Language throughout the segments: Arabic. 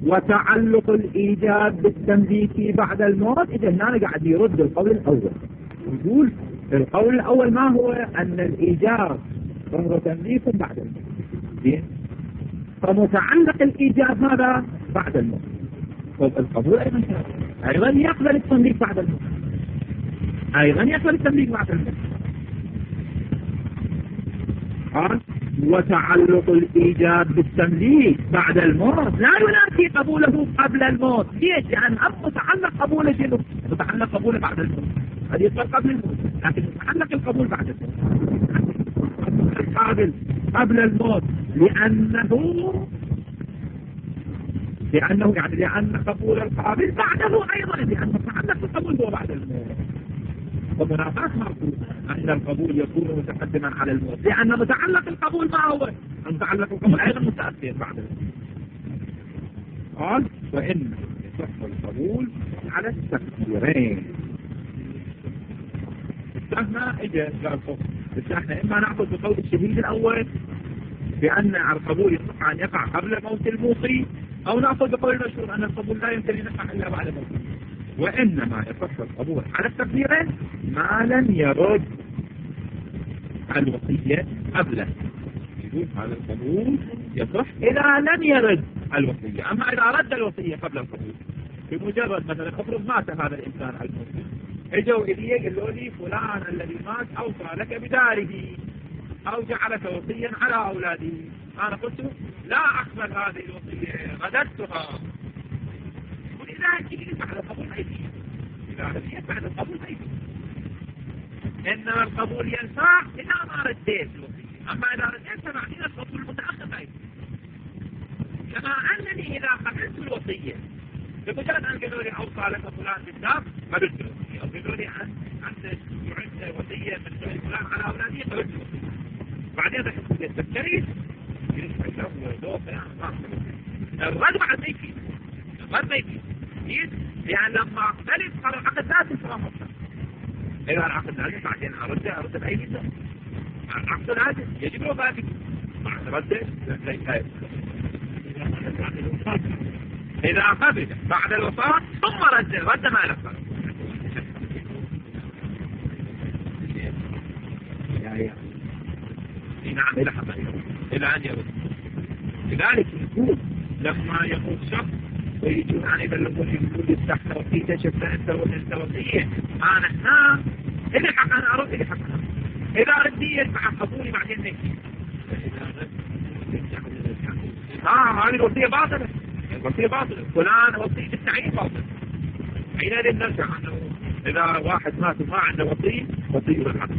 وتعلق الإيجاب بالتمليك بعد الموت. إذا هنا قاعد يرد القول الأول، يقول القول الأول ما هو؟ أن الإيجاب وهو تمليك بعد الموت، فمتعلق الإيجاب ماذا؟ بعد الموت. القبول أيضا يقبل التمليك بعد الموت، أيضا يقبل التمليك بعد الموت. قال وتعلق الإيجاب بالتمليك بعد الموت لا ينافي قبوله قبل الموت. ليش؟ لأن متعلق قبوله شنو؟ متعلق قبوله بعد الموت، هذه يصير قبل الموت، لكن متعلق القبول بعد الموت. القابل قبل الموت لأنه يعني لأن قبول القابل بعده أيضا، لأن متعلق القبول هو بعد الموت. ومنافاة مرفوض أن القبول يكون متقدما على الموت، لأن متعلق القبول ما هو؟ متعلق القبول أيضا متأثر بعد الموت. قال وإن يصح القبول على التفسيرين. استثنى استثنى إما نأخذ بقول الشهيد الأول بأن القبول يصح أن يقع قبل موت الموصي، أو نأخذ بقول المشهور أن القبول لا يمكن أن يقع إلا بعد موت. وإنما يصح القبول على التقديرين ما لم يرد الوصية قبله. يقول هذا القبول يصح إذا لم يرد الوصية. أما إذا رد الوصية قبل القبول، بمجرد مثلا افرض مات هذا الإنسان المسلم، اجوا إليه قالوا لي فلان الذي مات أوصى لك بداره أو جعلك وصيا على أولاده، أنا قلت لا أقبل هذه الوصية، رددتها. ولذلك بعد القبول ما يفيد، بعد القبول ما يفيد. إنما القبول ينفع إذا ما رديت الوصية، أما إذا رديت فبعدين القبول متأخر ما يفيد. كما أنني إذا قبلت الوصية بمجرد أن قالوا لي أوصى لك فلان بالدار قبلت الوصية، أو قالوا لي أن تعد وصية من فلان على أولاده قبلت الوصية. بعدين ذكرت التفكير الرد بعد ما يفيد، الرد ما يفيد، لأن لما أختلف قال العقد لازم فلا مصر. إذا العقد لازم بعدين أرد بأي جدا، العقد لازم يجب له باقي بعد رده ليس. إذا قبل بعد الوفاة ثم رد ما نفعل نعم إلى حتى إلى أن يرد. لذلك يقول لما يقول شخص ويجون عن يبلغون يقول يستحق وفيه شفت أنت وأنت وفيه أنا هنا إذا حق أنا أرد إذا حق إذا رديت مع قبولي بعدين نكي هذه الوصية باطلة، الوصية باطلة، فلان وصية التعيين باطلة. حينئذ نرجع أنه إذا واحد مات وما عنده وصية بالحق.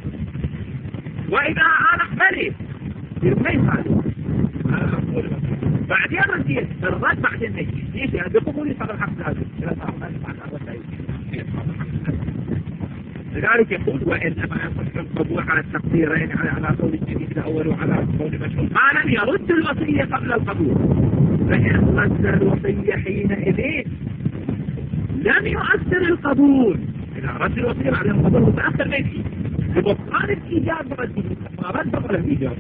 وإذا أنا قبلت يرمي هذا بعدين رديت الرد بعدين نجي ليش؟ يعني بقبولي صار الحق لازم. لذلك يقول وإنما يصح القبول على التقديرين على قول الجديد الأول وعلى قول المشهور ما لم يرد الوصية قبل القبول. فإن رد الوصية حينئذ لم يؤثر القبول. إذا رد الوصية بعد القبول متأثر به ببطلان الإيجاب رده ما رد بطل الإيجاب.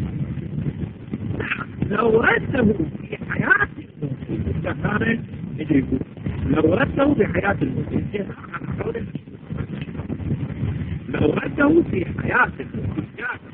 لو رده في حياة المسلم يجب لو رده في حياة المسلم لو رده في حياة المسلم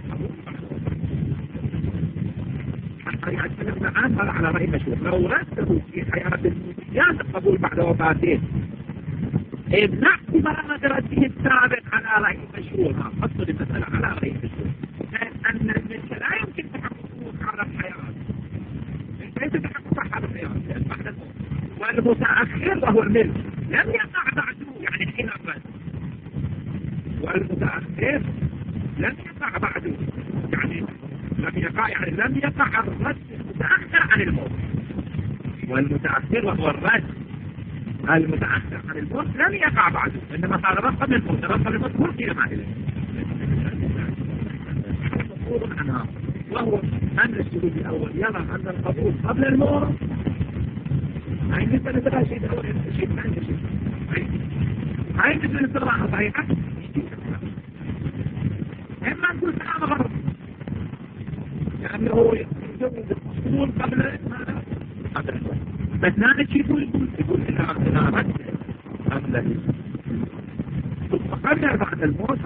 هذا على رأي مشهور. لو رده في حياة المسلم القبول بعد وفاته نحكم ما رده السابق على رأي مشهور. ما أصل المسألة على رأي مشهور أن الملك لا يمكن تحققه على الحياة، كيف تحقق على الحياة بعد الموت. والمتأخر وهو الملك لم يقع بعده يعني حين أقبل، والمتأخر لم يقع بعده يعني لم يقع الرد المتأخر عن الموت. والمتأخر وهو الرد المتأخر عن الموت لم يقع بعده، إنما صار رقم الموت. رقم الموت مرتي ما إليه مفروض عنها. وهو أن الشهود الأول يرى أن القبول قبل الموت هاي بالنسبة لتبع شيء الأول شيء ما عنده شيء هاي بالنسبة للصراحة صحيحة. إما نقول سلامة غرب لأنه يجب القبول قبل الموت. بس ناقد شو يقول إذا رد قبل بعد الموت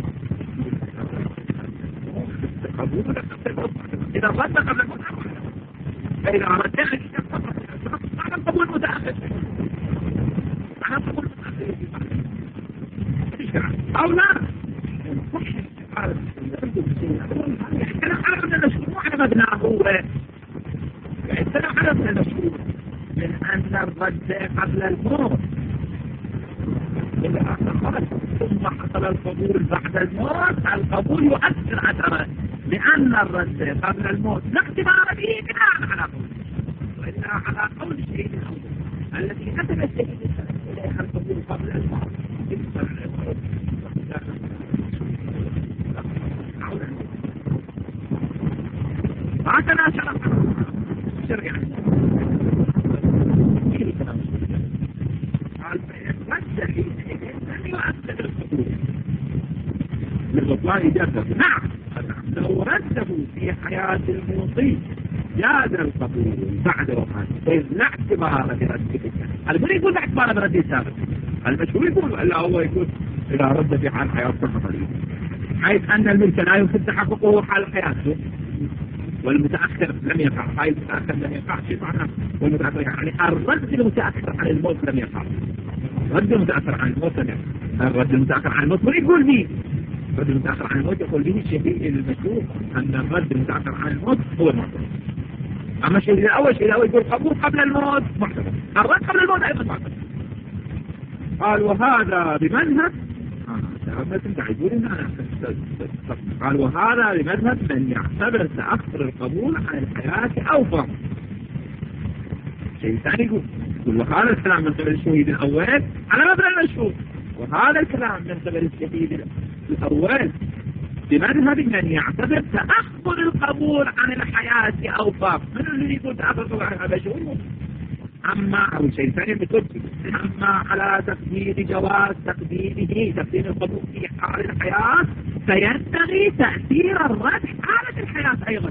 قبول إذا رد قبل الموت فإذا رد على قبول متأخر أو لا الكلام على من المشهور مو على مبناه هو الكلام على من المشهور من أن الرد قبل الموت إذا أخذت ثم حصل القبول بعد الموت القبول يؤثر أثرا لأن الرد قبل الموت لا اعتبار به بناء على قول وإلا على قول الشيء الأول الذي كتب الشيء إليها القبول قبل الموت هكذا شرع للبطلان جاده نعم لو رده في حياة الموصي جاز القبول بعد وفاته لا اعتبار برده البر يقول لا اعتبار برده السابق المشهور يقول الا هو يقول اذا رد في حال حياته فقط حيث ان الملك لا يمكن تحققه حال حياته والمتأخر لم يقع هاي المتأخر لم يقع شيء معناه والمتأخر يعني الرد المتأخر عن الموت لم يقع الرد المتأخر عن الموت لم يقع الرد المتأخر عن الموت ما يقول به الرد المتأخر عن الموت يقول به الشهيد المشهور أن الرد المتأخر عن الموت هو المعتبر أما الشهيد الأول يقول قبول قبل الموت معتبر الرد قبل الموت أيضا معتبر قال وهذا بمذهب قال وهذا لمذهب من يعتبر تأخر القبول عن الحياة أوفر شيء ثاني يقول وهذا الكلام من قبل الشهيد الأول على مبنى المشهور وهذا الكلام من قبل الشهيد الأول بمذهب من يعتبر تأخر القبول عن الحياة أوفر من الذي يقول تأخر القبول عن المشهور أما أو شيء ثاني بتركي أما على تقدير جواز تقديم القبول في حال الحياة فينبغي تأثير الرد حالة الحياة أيضا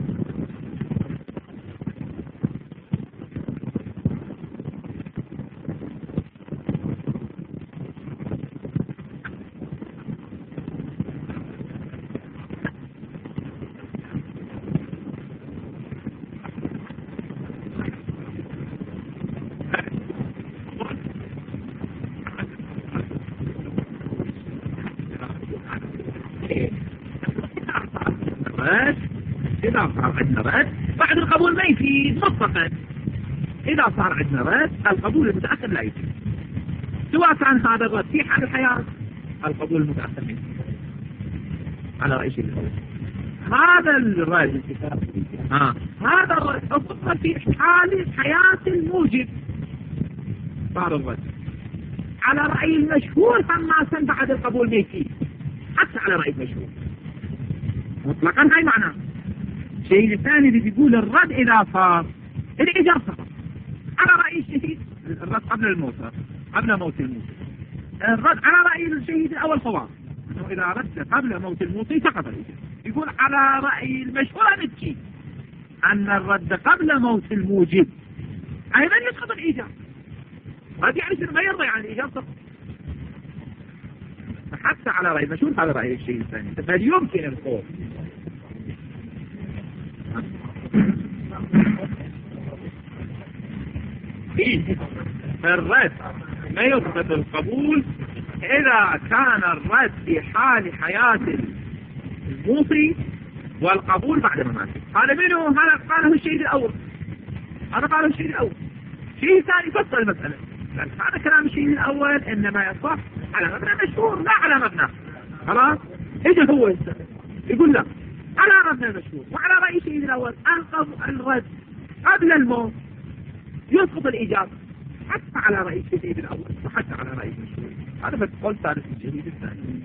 إذا صار عندنا رد بعد القبول ما يفيد مطلقا إذا صار عندنا رد القبول المتأخر لا يفيد سواء كان هذا الرد في حال الحياة القبول المتأخر منه على رأي شيء هذا الرد هذا الرد أفضل في حال حياة الموجب صار الرد على رأي المشهور فما بعد القبول ما يفيد حتى على رأي المشهور مطلقا هاي معناه الشيء الثاني اللي بيقول الرد إذا صار الإيجاب صار على رأي الشهيد الرد قبل الموت قبل موت الموت الرد على رأي الشهيد الأول صواب أنه إذا رد قبل موت الموت سقط الإيجاب يقول على رأي المشهور نتكي أن الرد قبل موت الموجب أيضا يسقط الإيجاب رد يعني ما يرضى عن الإيجاب سقط حتى على رأي المشهور هذا رأي الشيء الثاني فهل يمكن القول الرد ما يثبت القبول إذا كان الرد في حال حياة الموصي والقبول بعد مماته هذا منه هذا قاله الشيء الأول شيء ثاني فصل المسألة لأن هذا كلام الشيء الأول إنما يصح على مبنى مشهور لا على مبنى خلاص إذا هو يقول لا على مبنى المشهور وعلى رأي الشيء الأول الرد قبل الموت يسقط الإيجاب حتى على رأي الشهيد الأول وحتى على رأي المشهور هذا بتقول ثالث الشهيد الثاني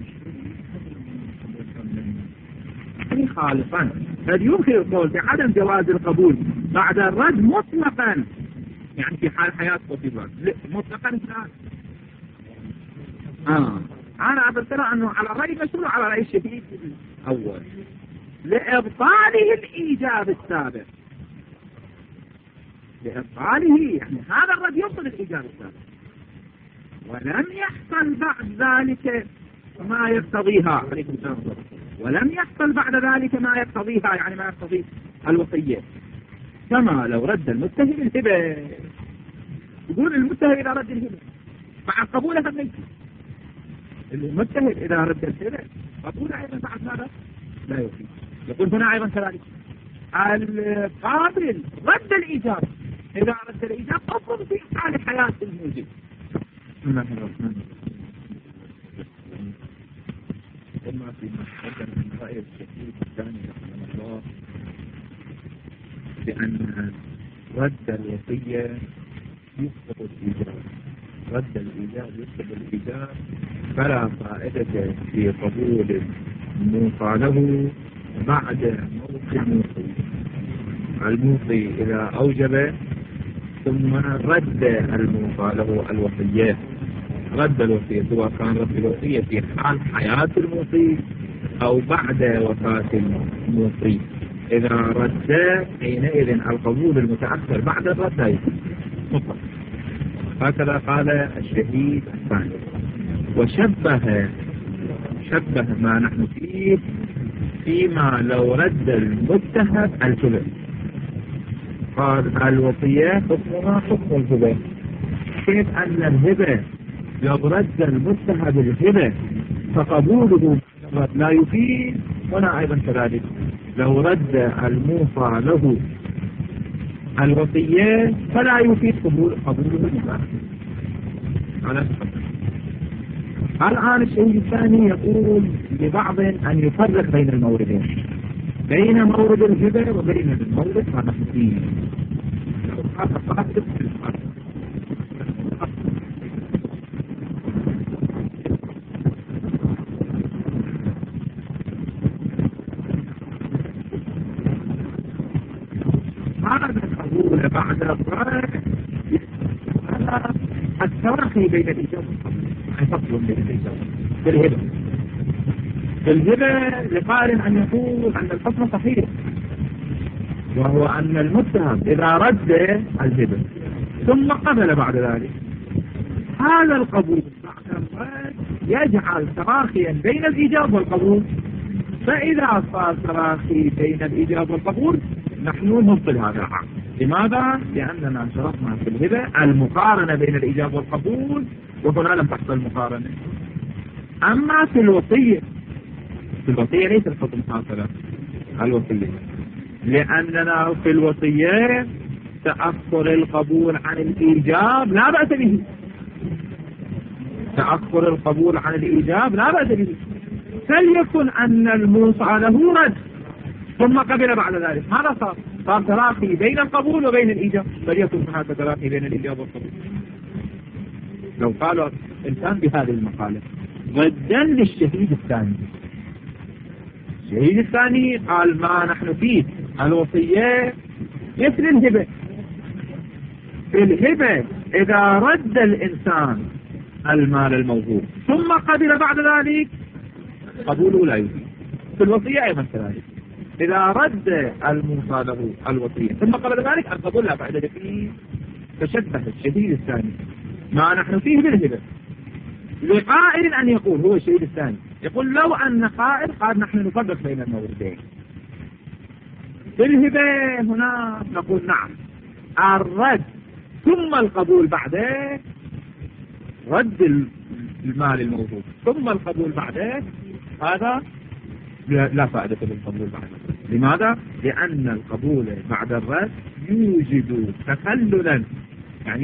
يعني خالصا قد يمكن القول بعدم جواز القبول بعد الرد مطلقا يعني في حال حياة وفي الرد مطلقا أنا أبترى أنه على رأي المشهور وعلى رأي الشهيد الأول لإبطاله الإيجاب السابق لإبطاله، يعني هذا الرد يبطل الإيجاب السابق. ولم يحصل بعد ذلك ما يقتضيها، ولم يحصل بعد ذلك ما يقتضيها، يعني ما يقتضي الوصية، كما لو رد المتهم الهبة. يقول المتهم إذا رد الهبة مع قبولها منك، المتهم إذا رد الهبة قبولها أيضا بعد ماذا؟ لا يوفي. يقول هنا أيضا كذلك القابل رد الإيجاب، إذا رد الإيجاب أفضل في حال حياة الموجب. بسم الله الرحمن الرحيم. ثم في محكمة من رأي الشهيد الثاني رحمه الله بأن رد الوصية يسقط الإيجاب، رد الإيجاب يسقط الإيجاب، فلا فائدة في قبول الموصى له بعد موت الموصي. الموصي إذا أوجب ثم رد الموصى له الوصية، رد الوصية سواء كان رد الوصية في حال حياة الموصي أو بعد وفاة الموصي. إذا رد حينئذ القبول المتأخر بعد الرد لا يكون مطلق. هكذا قال الشهيد الثاني. وشبه ما نحن فيه فيما لو رد المتهم الهبة. قال الوصية حكمها حكم الهبة، كيف أن الهبة لو رد المتهم الهبة فقبوله لا يفيد، هنا أيضا كذلك لو رد الموصى له الوصية فلا يفيد قبوله المتأخر. الآن الشيء الثاني يقول لبعض أن يفرق بين الموردين، بين مورد الهبة وبين المورد ما نحن فيه. هذا القبول بعد الرد هذا التراخي بين الإجابة فصل بين الإجابة في الهبة. في الهبة لقائل أن يقول أن الحكم صحيح، وهو أن المتهم إذا رد الهبة ثم قبل بعد ذلك، هذا القبول بعد الرد يجعل تراخيا بين الإجابة والقبول. فإذا صار تراخي بين الإجابة والقبول نحن نبطل هذا العقد. لماذا؟ لأننا شرطنا في الهبة المقارنة بين الإجابة والقبول، وهنا لم تحصل مقارنة. أما في الوصية ليس الحكم هكذا. الوصية لأننا في الوصية تأخر القبول عن الإيجاب لا بأس به، تأخر القبول عن الإيجاب لا بأس به. فليكن أن الموصى له رد ثم قبل بعد ذلك، ماذا صار تراخي بين القبول وبين الإيجاب، فليكن هناك تراخي بين الإيجاب والقبول. لو قالوا إنسان بهذه المقالة ضدا للشهيد الثاني، الشهيد الثاني قال ما نحن فيه الوصية مثل الهبة. في الهبة إذا رد الإنسان المال الموهوب ثم قبل بعد ذلك قبوله لا يفيد. في الوصية أيضا كذلك، إذا رد الموصى له الوصية ثم قبل ذلك القبول لا فائدة فيه. فشبه الشهيد الثاني ما نحن فيه بالهبة. لقائل أن يقول، هو الشهيد الثاني يقول لو أن قائل قال نحن نفرق بين الموردين في الهبة، هنا نقول نعم الرد ثم القبول بعده، رد المال الموجود ثم القبول بعده، هذا لا فائدة بالقبول بعده. لماذا؟ لأن القبول بعد الرد يوجد تخللا، يعني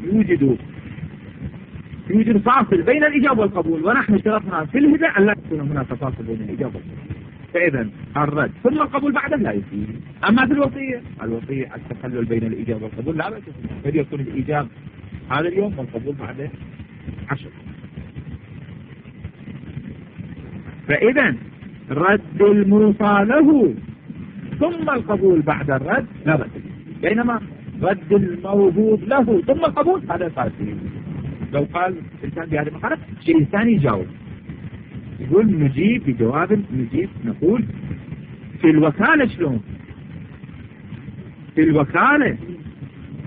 يوجد فاصل بين الإجابة والقبول، ونحن شرطنا في الهبة أن لا يكون هناك فاصل بين الإجابة والقبول. فإذا الرد ثم القبول بعده لا يفيد. أما في الوصية التخلل بين الإجابة والقبول لا بأس به، فليكن الإجابة هذا اليوم والقبول بعده 10. فإذا رد الموصى له ثم القبول بعد الرد لا بأس به، بينما رد الموجود له ثم القبول هذا فاسد. لو قال إنسان بهذه المقالة شيء ثاني يجاوب، يقول نجيب بجواب، نقول في الوكالة شلون؟ في الوكالة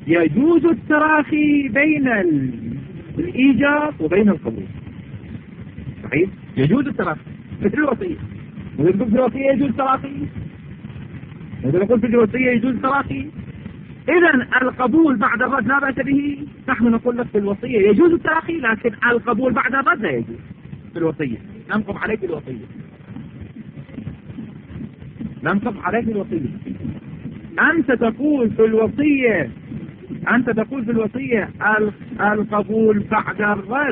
يجوز التراخي بين الإيجاب وبين القبول. صحيح؟ يجوز التراخي مثل الوصية. إذا نقول في الوصية يجوز التراخي، إذا نقول في الوصية يجوز التراخي، إذا القبول بعد الرد لا بأس به. نحن نقول لك في الوصية يجوز التراخي، لكن القبول بعد الرد لا يجوز في الوصية. ننقض عليك الوصية، ننقض عليك الوصية. أنت تقول في الوصية القبول بعد الرد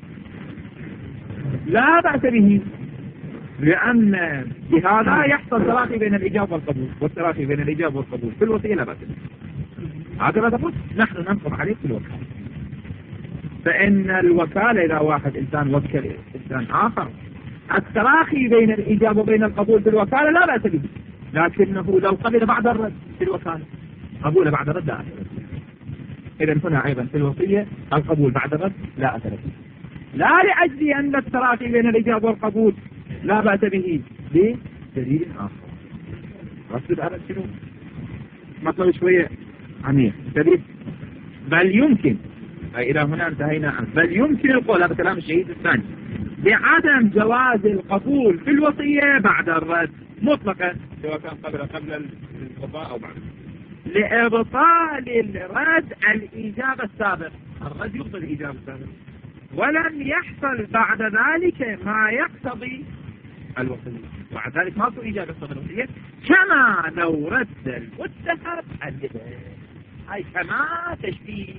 لا بأس به، لأن بهذا يحصل تراخي بين الإجابة والقبول، والتراخي بين الإجابة والقبول في الوصية لا بأس به. هذا ما تقول نحن ننقض عليك في الوكالة. فإن الوكالة إذا واحد إنسان وكل إنسان آخر، التراخي بين الإجابة وبين القبول في الوكالة لا بأس به، لكنه لو قبل بعد الرد في الوكالة قبول بعد الرد لا أثر. إذا هنا أيضا في الوصية القبول بعد الرد لا أثر، لا لأجل أن التراخي بين الإجابة والقبول لا بأس به بدليل آخر. رصد هذا شنو؟ مطلب شوية عميق دليل. بل يمكن، أي إلى هنا انتهينا عنه، بل يمكن القول، هذا كلام الشهيد الثاني، بعدم جواز القبول في الوصية بعد الرد مطلقا، سواء كان قبل القضاء أو بعد، لإبطال الرد الإجابة السابق. الرد يبطل الإجابة السابق، ولم يحصل بعد ذلك ما يقتضي الوصية. وبعد ذلك ما في إجابة يقتضي الوصية، كما لو رد المتهم الهبة. أي كما تشبيه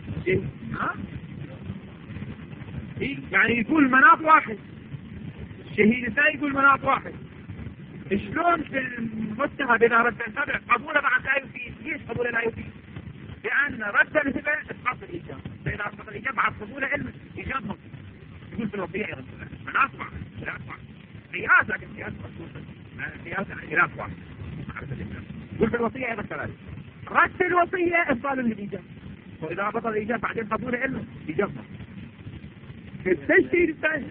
يعني يقول مناط واحد، الشهيد الثاني يقول مناط واحد. شلون في المتهم إذا رد السابق قبوله بعد لا يفيد؟ ليش قبوله لا يفيد؟ لأن رد الهبة اسقاط الإجابة، فإذا اسقط الإجابة بعد قبوله علم إجابة. يقول في الوصية أيضا مناط واحد، قياس، لكن قياس خلاف واحد. يقول في الوصية أيضا كذلك، رد الوصية إبطال للإجابة، وإذا بطل الإجابة بعدين قبوله علم إجابة. الشيء الثاني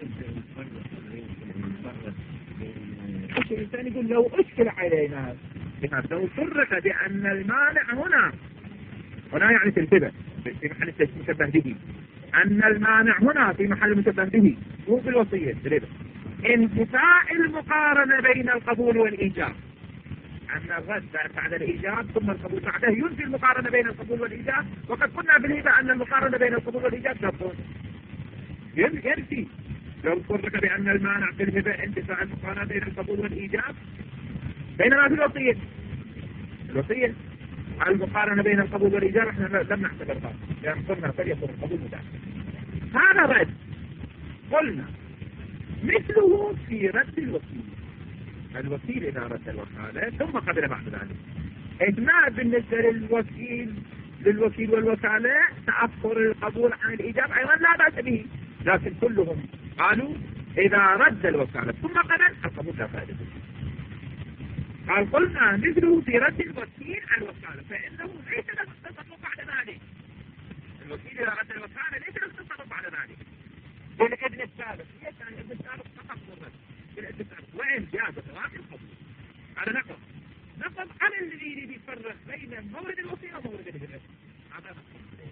يقول لو أشكل علينا، لو فرق بأن المانع هنا يعني تنتبه في محل المشبه به، أن المانع هنا في محل المشبه به مو في الوصية، انتفاء المقارنة بين القبول والإيجاب، أن الرد بعد الإيجاب ثم القبول بعده ينفي المقارنة بين القبول والإيجاب. وقد قلنا بالهبة أن المقارنة بين القبول والإيجاب تكون ينفي. لو فرق بأن المانع في الهبة انتفاء المقارنة بين القبول والإيجاب، بينما في الوصية المقارنة بين القبول والإيجاب احنا لم نعتبرها، لأن قلنا فليكن القبول متعب. هذا رد قلنا مثله في رد الوكيل إذا رد الوكالة ثم قبل بعد ذلك. إجماع بالنسبة للوكيل والوكالة تأخر القبول عن الإجابة أيضا لا بأس به، لكن كلهم قالوا إذا رد الوكالة ثم قبل القبول لا فائدة. قال قلنا مثله في رد الوكيل عن الوكالة، فإنه ليس له التصرف بعد ذلك. الوكيل إذا رد الوكالة ليس له التصرف بعد ذلك بالإذن السابق. ليس عن الإذن السابق فقط مرد بالإذن السابق، وإن جاز تراخي القبول. هذا نقض على الذي يريد يفرق بين مورد الوصية ومورد الهبة. هذا نقض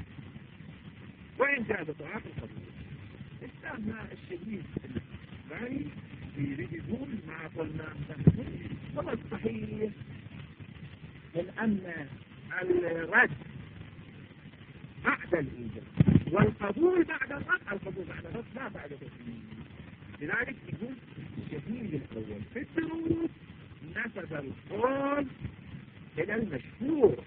وإن جاز تراخي القبول. استاذنا الشديد الثاني يريد يقول ما قلنا والله الصحيح من أن الرد بعد الإيجاب والقبول بعد الرد، القبول بعد الرد لا بعد الإيجاب. لذلك يقول الشديد الأول في الدروس نسب القول إلى المشهور،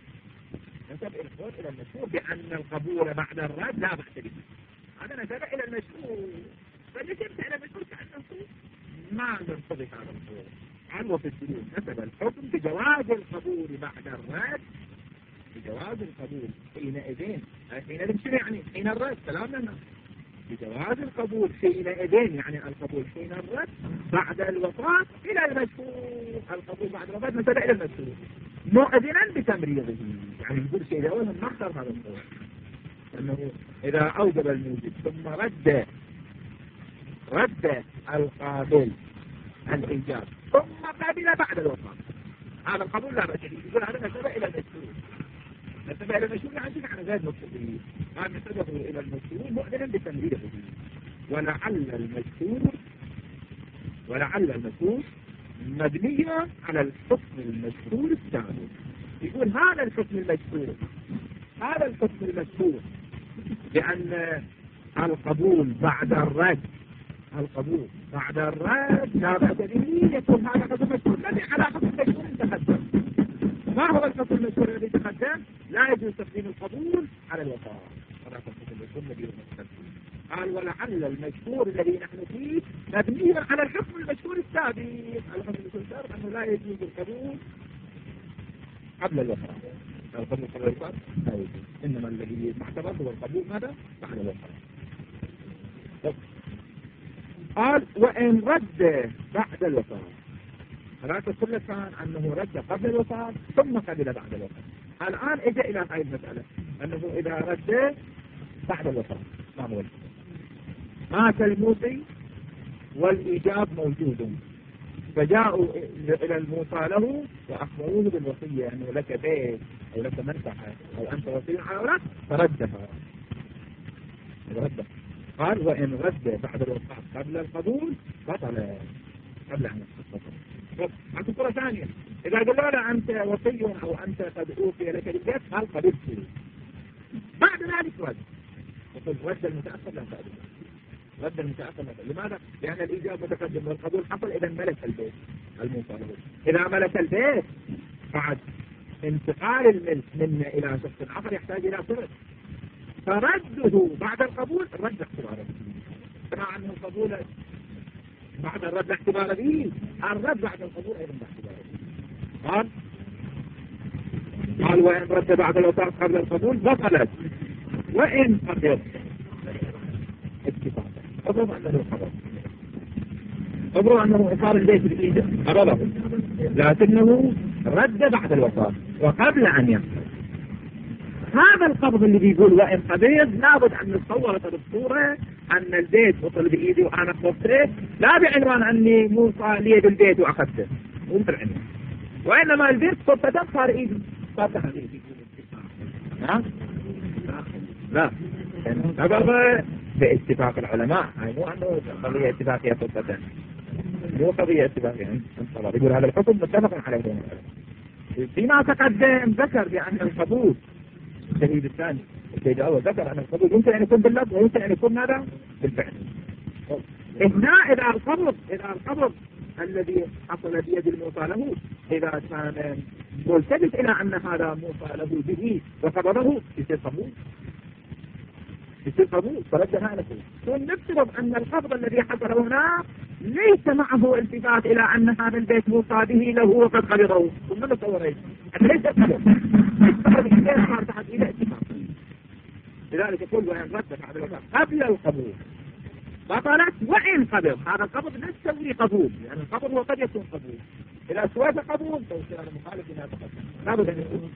بأن القبول بعد الرد لا بعد الإيجاب. هذا نسب إلى المشهور، فلسبت إلى المشهور كأنه ما ننطبق هذا القول. عنه في الدروس نسب الحكم بجواز القبول بعد الرد، بجواز القبول حينئذ شنو يعني؟ حين الرد كلامنا بجواز القبول حينئذ، يعني القبول حين الرد بعد الوفاة إلى المشهور. القبول بعد الوفاة نسب إلى المشهور مؤذنا بتمريضه، يعني يقول شيء لأولهم ما اختار هذا القول، أنه إذا أوجب الموجب ثم رد القابل الإيجاب ثم قابل بعد الوفاة، هذا القبول لا بأس به. يقول هذا نسب إلى المشهور، نسب انتبه إلى المشهور عندك على غير مقصودين قال نسبه إلى المشهور مؤذنا بتنبيهه ولعل المشهور مبنية على الحكم المشهور الثاني. يقول هذا الحكم المشهور لأن القبول بعد الرد لا بأس به يكون هذا الحكم المشهور الذي على حكم المشهور تقدم. ما هو الحكم المشهور الذي تقدم؟ لا يجوز تقديم القبول على الوفاء. قال ولعل المشهور الذي نحن فيه مبني على الحكم المشهور السابق. الحكم المشهور السابق أنه لا يجوز القبول قبل الوفاة. القبول قبل الوفاة لا يجوز، إنما الذي معتبر هو القبول ماذا؟ بعد الوفاة. قال وإن رد بعد الوفاة، فلا تقول لك أنه رد قبل الوفاة ثم قبل بعد الوفاة. الآن إجا إلى هذه المسألة أنه إذا رد بعد الوفاة ما هو مات الموصي والإيجاب موجود، فجاءوا إلى الموصى له وأخبروه بالوصية أنه لك بيت أو لك منفعة أو أنت وصي على أولاد فردها. قال وإن رد بعد الوفاة قبل القبول بطل قبل أن يحصل. عندك صورة ثانية، إذا قالوا له أنت وصي أو أنت قد أوفي لك البيت قال قبلت، بعد ذلك رد، يقول رد المتأخر لا تأذن. رد المتأخر لماذا؟ لأن الإيجاب متقدم والقبول حصل إذا ملك البيت الموصى له. إذا ملك البيت بعد انتقال الملك منه إلى شخص آخر يحتاج إلى صرف، فرده بعد القبول الرد اعتباره. سمع عنه القبول بعد الرد اعتباره به، الرد بعد القبول أيضا اعتباره. قال وإن رد بعد الوفاة قبل القبول بطلت، وإن قبل اتفاقا أظن أنه خبر، أظن أنه إصار البيت بالإيجاب قبله، لكنه رد بعد الوفاة وقبل أن يقبل. هذا القبض اللي بيقول وإن قبض لابد أن نتصور بالصورة أن البيت وصل بإيدي وأنا قبضته، لا بعنوان أني موصى لي بالبيت وأخذته، مو بالعنوان، وإنما البيت صفته صار إيدي صار تحديدي. لا قبض باتفاق العلماء، يعني مو أنه قضية اتفاقية صفته، مو قضية اتفاقية. يقول هذا الحكم متفق عليه بين العلماء. فيما تقدم ذكر بأن القبول الشهيد الثاني الشهيد الأول ذكر أن القبول يمكن أن يكون باللفظ ويمكن أن يكون ماذا؟ بالفعل. هنا إذا القبض الذي حصل بيد الموصى له إذا كان ملتبس إلى أن هذا موصى له به وقبضه يصير قبول فردها على كل. ونفترض أن القبض الذي حصل هنا ليس معه التفات إلى أن هذا البيت موصى به له وقد قبضه، ثم نتصور أن ليس قبض صار تحت إلى اتفاق. لذلك يقول وإن رد بعد الوفاة قبل القبول بطلت، وإن قبض. هذا القبض لا تسوي قبول، لأن يعني القبض هو قد يكون قبول. إذا سويت قبول فهو مخالف لما تقدم، لابد أن يكون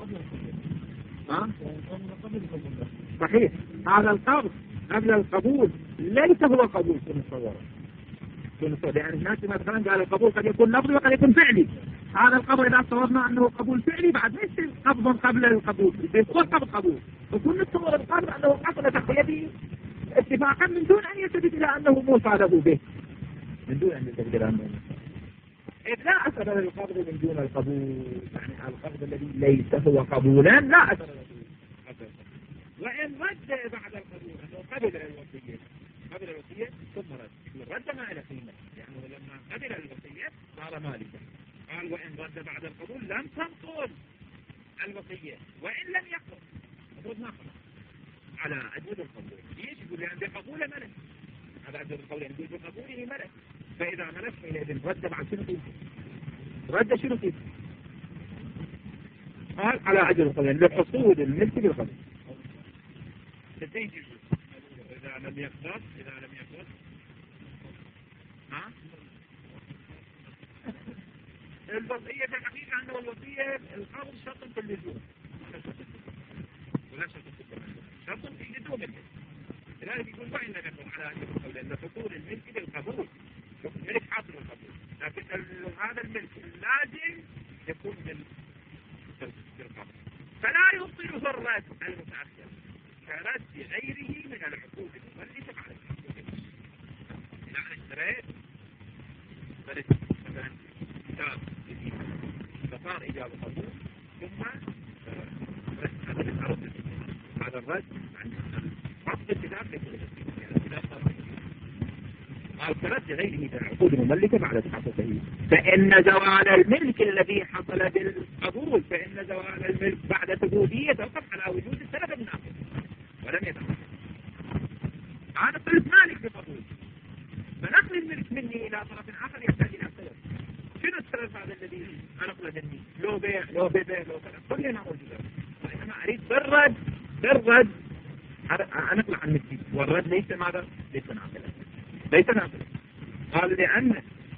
صحيح. هذا القبض قبل القبول ليس هو قبول في المصورة، يعني الناس مثلا قال القبول قد يكون لفظي وقد يكون فعلي. هذا القبض إذا صورنا أنه قبول فعلي بعد ليس قبض قبل القبول، يكون قبول وكل نتصور القبض أنه حصل تحت يدي اتفاقا من دون أن يثبت إلى أنه موصى له به، من دون أن يثبت إلى أنه إذ لا أثر للقبض من دون القبول، يعني القبض الذي ليس هو قبولا لا أثر له. وإن رد بعد القبول أنه قبل الوصية ثم رد ما إلى قيمة، يعني لما قبل الوصية صار مالكا. قال وإن رد بعد القبول لم تنقل الوصية، وإن لم يقل المفروض ما خلص على أجود القبول. ليش؟ يقول لأن بقبول ملك، هذا أجود القبول يعني بقبوله ملك، فإذا ملك حينئذ رد بعد شنو فيه؟ رد شنو فيه؟ قال على أجود القبول يعني لحصول الملك بالقبول. إذا لم يقبض الوصية في الحقيقة أنه الوصية القبض شرط في اللزوم ولا شرط في القبول، شرط في لزوم الملك. لذلك يقول وإن لم يكن على أجل القبول لأن حصول الملك بالقبول، الملك حاصل القبول، لكن هذا الملك اللازم يكون بالقبول، فلا يبطل يقابله الرد المتأخر كرد غيره من العقود المؤلفة على الحقوق. يعني اشتريت مثلا كتاب جديد فصار إجابة قبول ثم هذا الرد عن رفض الكتاب قال كرد غيره من العقود المملكة بعد تحققه. فإن زوال الملك الذي حصل بالقبول فإن زوال الملك بعد ثبوتية توقف على وجود السبب الناقض ولم يتحقق. هذا قلت مالك بقبول، فنقل الملك مني إلى طرف آخر يحتاج إلى سبب. شنو السبب هذا الذي أنقل مني؟ لو بيع لو بيع لو كذا كل هنا موجودة. وإنما أريد بالرد أنقل عن ملكي، والرد ليس ماذا؟ ليس ناقلا، ليس ناقلا. قال لأن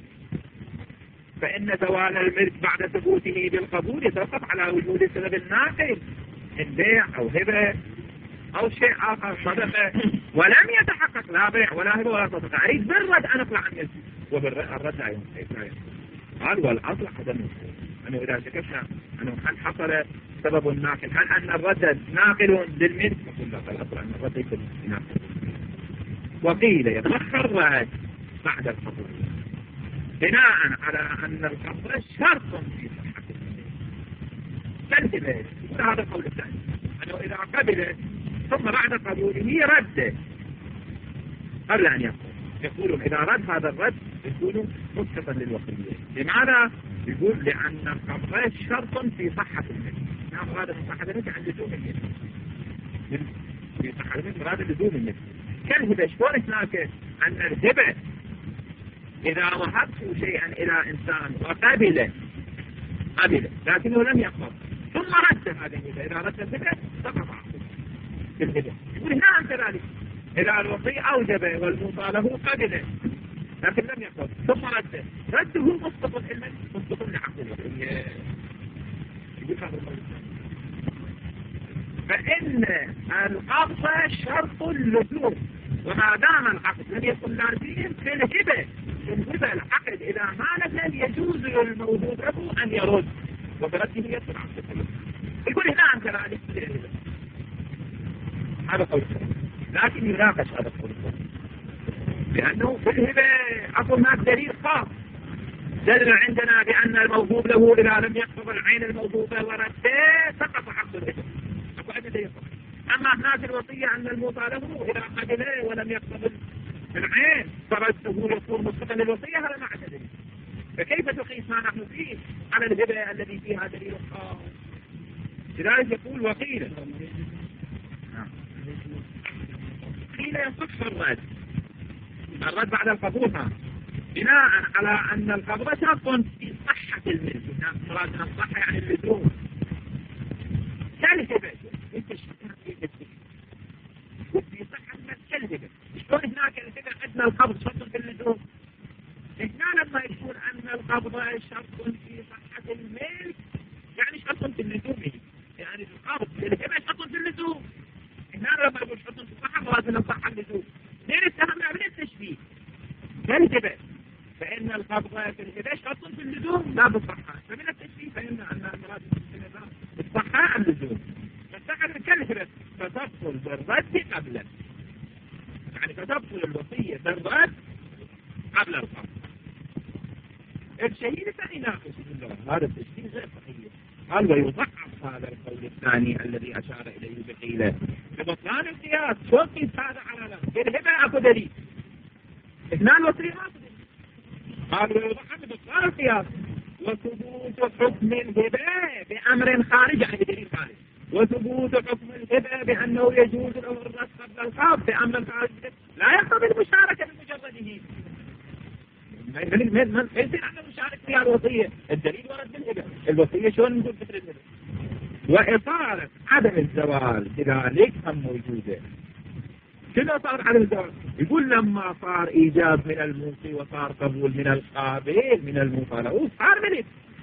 فإن زوال الملك بعد ثبوته بالقبول يتوقف على وجود السبب الناقل من بيع أو هبة أو شيء آخر صدقة ولم يتحقق لا بيع ولا هبة ولا صدقة. أريد بالرد أن أطلع عن ملكي، والرد لا يمكن. قال والأصل عدم أنه إذا شككنا أنه هل حصل سبب ناقل، هل أن الرد ناقل للملك؟ نقول لا، الأصل أن الرد ليس ناقل. وقيل يتأخر الرد بعد القبول بناء على أن القبض شرط في صحة كالهبة. هذا القول الثاني أنه إذا قبل ثم بعد قبوله رد قبل أن يقولون إذا رد هذا الرد يكون مسقطا للوصية. لماذا؟ يقول لأن القبض شرط في صحة الملك. نعم هذا في صحة الملك عن لزوم الملك، في صحة الملك هذا لزوم الملك. كالهبة شلون هناك أن الهبة إذا وهبت شيئا إلى إنسان وقبل لكنه لم يقبض ثم رد هذه الهبة، إذا رد الهبة سقط بالهبة. يقول هنا كذلك إذا الوصي أوجب والموصى له قبل لكن لم يقبض ثم رده مسقط علما مسقط لعقد الوصية. يقول هذا القول. فإن القبض شرط اللزوم، وما دام العقد لم يكن لازم في الهبة العقد إذا ما نزل يجوز للموجود له أن يرد وبرده يصل عقد الهبة. يقول هنا كذلك هذا قول لكن يناقش هذا القول لأنه في الهبة أقول هناك دليل خاص دل عندنا بأن الموهوب له إذا لم يقبض العين الموهوبة ورده سقط عقد الهبة. أما هناك الوصية أن الموصى له إذا قبله ولم يقبض العين فرده يكون مسقطا للوصية. هذا ما عنده دليل، فكيف تقيس ما نحن فيه على الهبة الذي فيها دليل خاص؟ لذلك يقول وقيل يصح الرد بعد القبول بناء على أن القبض شرط في صحة الملك. مراد أن الصحة يعني اللزوم. كالهبة انت في صحة الملك كالهبة. شلون هناك الهبة عندنا القبض شرط في اللزوم؟ هنا لما يقول أن القبض شرط في صحة الملك يعني شرط في اللزوم، يعني القبض الهبة شرط في اللزوم. هنا لما يقول شرط في الصحة مراد أن الصحة اللزوم. لين اتهمنا من التشبيه كالهبة، فإن القبض في الهبة شرط في اللزوم لا بالصحة، فمن التشبيه فإن المراد بالصحة اللزوم. فاتخذ كالهبة فتبطل بالرد قبله، يعني فتبطل الوصية بالرد قبل القبض. الشهيد الثاني ناقص هذا التشبيه غير صحيح. قال ويضعف هذا القول الثاني الذي أشار إليه بقيله ببطلان القياس. شو قيس هذا على ذلك؟ الهبة أكو دليل، إثنان وصية ما أكو دليل. قال ويضعف ببطلان القياس وثبوت حكم الهبة بأمر خارج عن دليل خارج، وثبوت حكم الهبة بأنه يجوز له الرد قبل القبض بأمر خارج لا يقتضي المشاركة بمجرده. ما يصير عندنا مشارك فيها الوصية. الدليل ورد بالهبة، الوصية شلون نقول مثل الهبة؟ وإطالة عدم الزوال كذلك هم موجودة. شنو صار عدم الزوال؟ يقول لما صار إيجاب من الموصي وصار قبول من القابل من الموصى له صار ملك.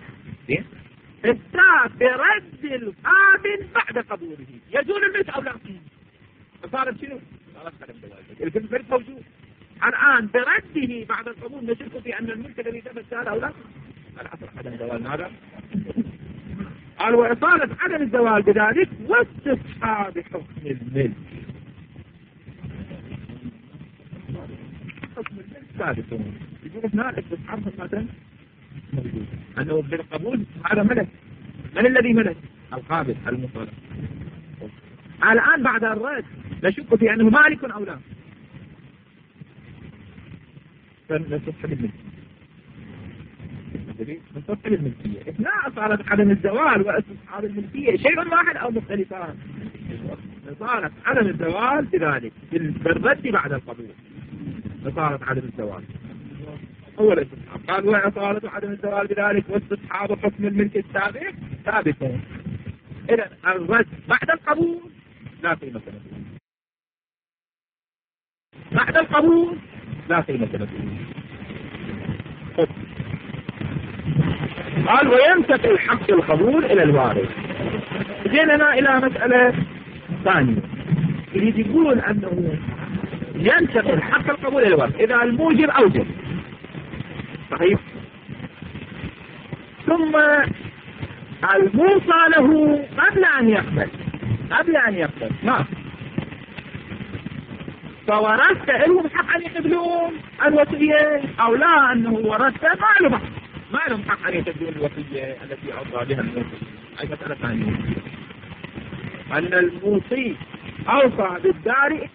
الثالث برد القابل بعد قبوله يزول الملك أو لا؟ فصارت شنو؟ صارت عدم زوال. الملك موجود الآن برده بعد القبول نشك في أن الملك الذي ثبت هذا أو لا؟ الأصل عدم زوال. هذا قال وإطالة عدم الزوال بذلك واستصحاب حكم الملك. حكم الملك ثابت. يقول هنا استصحاب مثلا موجود أنه بالقبول هذا ملك. من الذي ملك؟ القابض المطالب. الآن بعد الرد نشك في أنه مالك أو لا، فنستصحب الملكية. نستصحب الملكية. إثناء صارت عدم الزوال واستصحاب الملكية شيء واحد أو مختلفان؟ صارت عدم الزوال بذلك بالرد بعد القبول، صارت عدم الزوال هو الاستصحاب. قال وإطالة عدم الزوال بذلك واستصحاب حكم الملك السابق ثابتون. إذا الرد بعد القبول لا قيمة له، بعد القبول لا قيمة له. قال وينتقل حق القبول إلى الوارث. جينا إلى مسألة ثانية اللي يقول أنه ينتقل حق القبول إلى الوارث إذا الموجب أوجب، صحيح؟ ثم الموصى له قبل أن يقبل ما فورثت لهم حق أن يقبلون الوصية أو لا، أنه ورثت ما لهم حق أن يقبلون الوصية التي أوصى بها الموصي. أي مسألة ثانية أن الموصي أوصى بالدار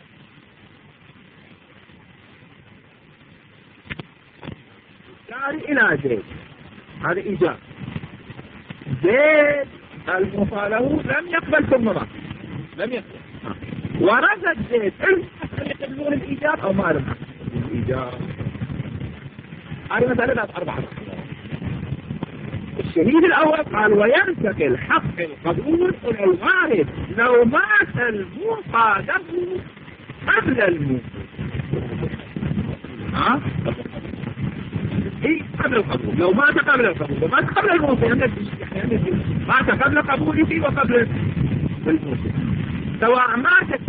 إلى زيد، هذا إيجاب. زيد الموصى له لم يقبل ثم مات، لم يقبل، ورثت زيد أن يقبلون الإيجاب أو ما لهم الإيجاب. هذه مسألة 4. الشهيد الأول قال وينتقل حق القبول إلى الوارث لو مات الموصى له قبل الموت. قبل القبول، لو مات قبل القبول، لو مات قبل الموت مات قبل قبوله وقبل الموت سواء ماتت